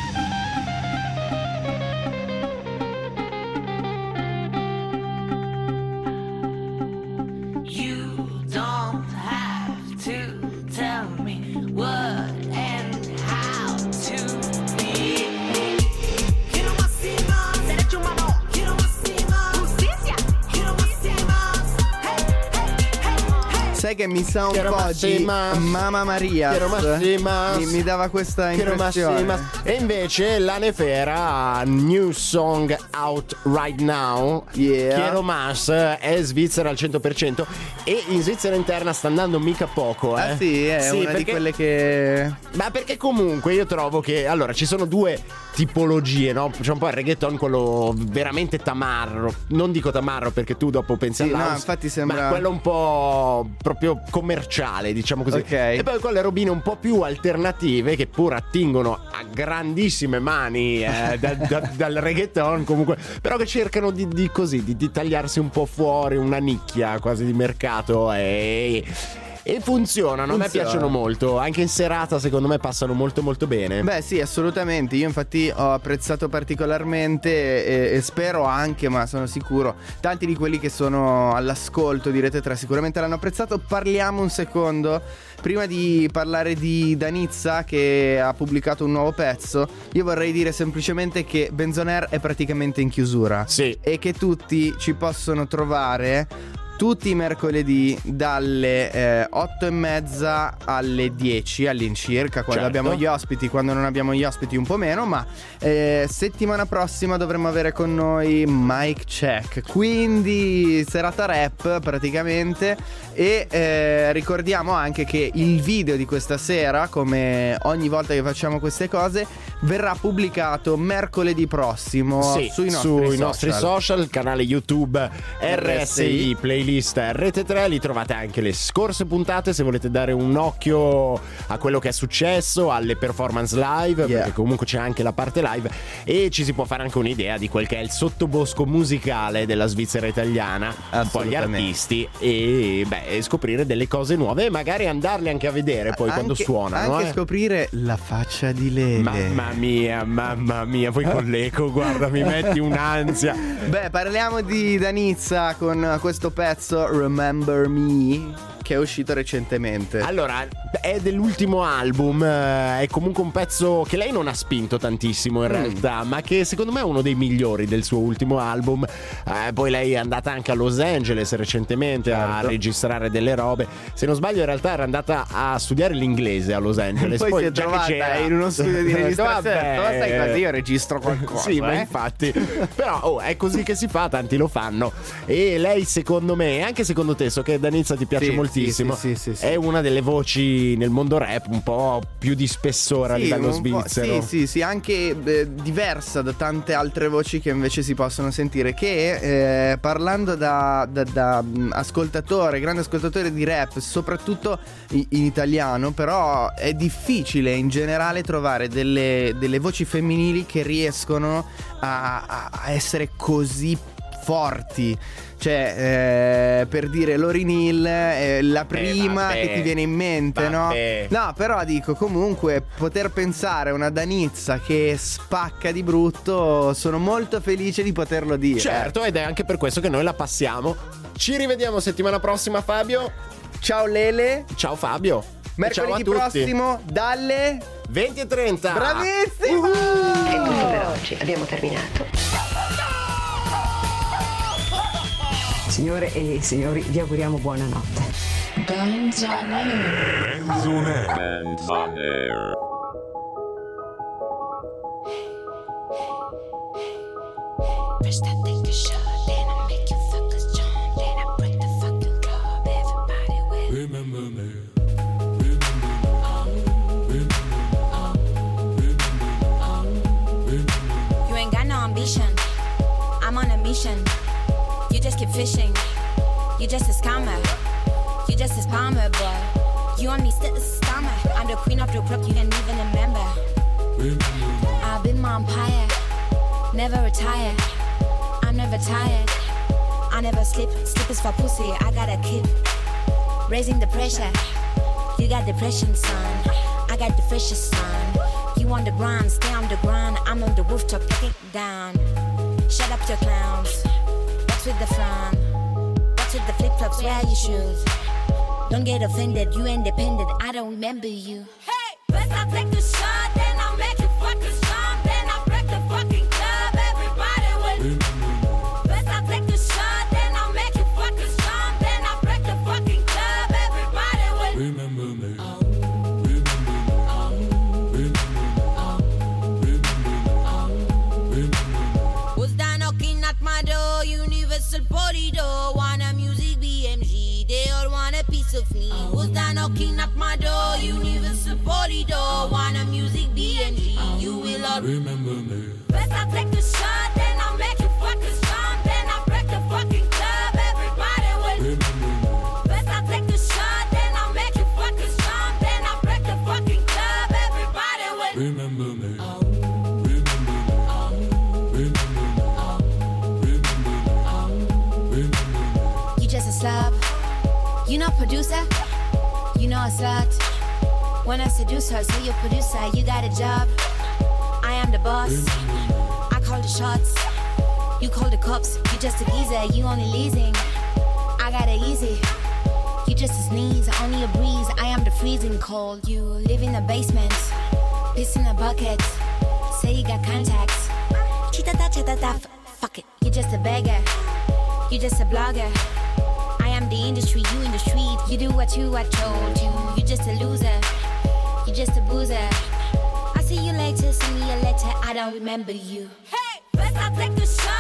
You don't have to tell me what and how to be. Quiero más y más. Derecho humano. Quiero más y más. Justicia. Quiero más y más. Hey, hey, hey, hey. Sai che mi sa un Quiero po' más di y más. Mamma Maria. Quiero más y más. Mi, mi dava questa Quiero más y impressione. más. E invece La Nefera, new song out right now. Yeah. Quiero Mas è Svizzera al cento per cento. E in Svizzera interna sta andando mica poco, eh. Ah sì, è Sì, una di perché- quelle che... Ma perché comunque io trovo che allora ci sono due tipologie, no? C'è un po' il reggaeton, quello veramente tamarro. Non dico tamarro perché tu dopo pensi Sì, no, all'house, infatti sembra- ma quello un po' proprio commerciale, diciamo così. Ok. E poi quelle robine un po' più alternative che pur attingono a grandissime mani eh, da- da- dal reggaeton comunque, però che cercano di, di così, di, di tagliarsi un po' fuori una nicchia quasi di mercato e... E funzionano, a me Funziona. piacciono molto. Anche in serata secondo me passano molto molto bene. Beh sì, assolutamente. Io infatti ho apprezzato particolarmente e, e spero anche, ma sono sicuro, tanti di quelli che sono all'ascolto di Rete tre sicuramente l'hanno apprezzato. Parliamo un secondo. Prima di parlare di Danizza che ha pubblicato un nuovo pezzo, io vorrei dire semplicemente che Benzonair è praticamente in chiusura. Sì. E che tutti ci possono trovare tutti i mercoledì dalle eh, otto e mezza alle dieci all'incirca, quando Certo. abbiamo gli ospiti, quando non abbiamo gli ospiti un po' meno, ma eh, settimana prossima dovremmo avere con noi Mic Check, quindi serata rap praticamente. E eh, ricordiamo anche che il video di questa sera, come ogni volta che facciamo queste cose, verrà pubblicato mercoledì prossimo Sì, sui nostri sui social. nostri social, canale YouTube R S I, playlist Rete tre. Lì trovate anche le scorse puntate se volete dare un occhio a quello che è successo, alle performance live, Yeah. perché comunque c'è anche la parte live e ci si può fare anche un'idea di quel che è il sottobosco musicale della Svizzera italiana, un po' gli artisti e beh, scoprire delle cose nuove e magari andarle anche a vedere poi quando Anche- suonano. Anche eh. scoprire la faccia di Lele. Mamma mia, mamma mia, poi con l'eco, guarda, mi metti un'ansia. Beh, parliamo di Danizza con questo pezzo Remember Me, che è uscito recentemente. Allora, è dell'ultimo album, eh, è comunque un pezzo che lei non ha spinto tantissimo in Mm. realtà, ma che secondo me è uno dei migliori del suo ultimo album. Eh, poi lei è andata anche a Los Angeles recentemente a Certo. registrare delle robe. Se non sbaglio in realtà era andata a studiare l'inglese a Los Angeles. Poi si è già che trovata c'era- in uno studio di registrazione. Vabbè. Ma sai cosa? Io registro qualcosa. Sì, ma eh? infatti. Però oh, è così che si fa, tanti lo fanno. E lei secondo me, e anche secondo te, so che Danizza ti piace Sì, moltissimo, sì, sì, sì, sì. è una delle voci nel mondo rap un po' più di spessore a Sì, livello un po'- svizzero. Sì, sì, sì, anche eh, diversa da tante altre voci che invece si possono sentire. Che eh, parlando da, da- da, mh, ascoltatore, grande ascoltatore di rap, soprattutto i- in italiano, però è difficile in generale trovare delle, delle voci femminili che riescono a, a- a essere così forti. Cioè, eh, per dire Lauryn Hill è la prima vabbè, che ti viene in mente, vabbè. no? No, però dico, comunque, poter pensare a una Danizza che spacca di brutto, sono molto felice di poterlo dire. Certo, ed è anche per questo che noi la passiamo. Ci rivediamo settimana prossima, Fabio. Ciao Lele. Ciao Fabio. Mercoledì E ciao a tutti. prossimo dalle venti e trenta. Bravissimo! È tutto per oggi, abbiamo terminato. Signore e signori, vi auguriamo buonanotte. Bands on air. Bands on air. Bands on air. First I take a shot, then I make you fuckers jump, then I break the fucking club. Everybody will remember me. You ain't got no ambition. I'm on a mission. You just keep fishing. You just a scammer. You just a spammer, boy. You only sit a stammer. I'm the queen of the crop, you can't even remember. I've been my empire. Never retire. I'm never tired. I never sleep. Sleep is for pussy. I got a kid. Raising the pressure. You got depression, son. I got the freshest son. You on the grind, stay on the grind. I'm on the rooftop, take it down. Shut up, your clowns. What's with the frown? What's with the flip flops? Wear your shoes. Don't get offended, you independent. I don't remember you. Hey, first I take a shot, then I make you fuckers jump, then I break the fucking club. Everybody will. First I take a shot, then I make you fuckers jump, then I break the fucking club. Everybody will. Remember me. Who's that knocking at my door? Universal Party door. Wanna music B M G. They all want a piece of me. Who's that knocking at my door? Universal Party door. Wanna music B M G. You will all remember me. First I take a shot, then I make you fuckers jump, then I break the fucking club. Everybody will. First I take a shot, then I make you fuckers jump, then I break the fucking club. Everybody will. Remember me. You just a slob. You know producer. You know a slut. When I seduce her, say you're producer. You got a job. I am the boss. I call the shots. You call the cops. You just a geezer. You only leasing. I got it easy. You just a sneeze. Only a breeze. I am the freezing cold. You live in the basement. Piss in a bucket. Say you got contacts. Chitata chitata. F- fuck it. You just a beggar. You just a blogger. I am the industry, you in the street. You do what you, I told you. You just a loser. You just a boozer. I see you later, send me a letter, I don't remember you. Hey, first I'll take a shot.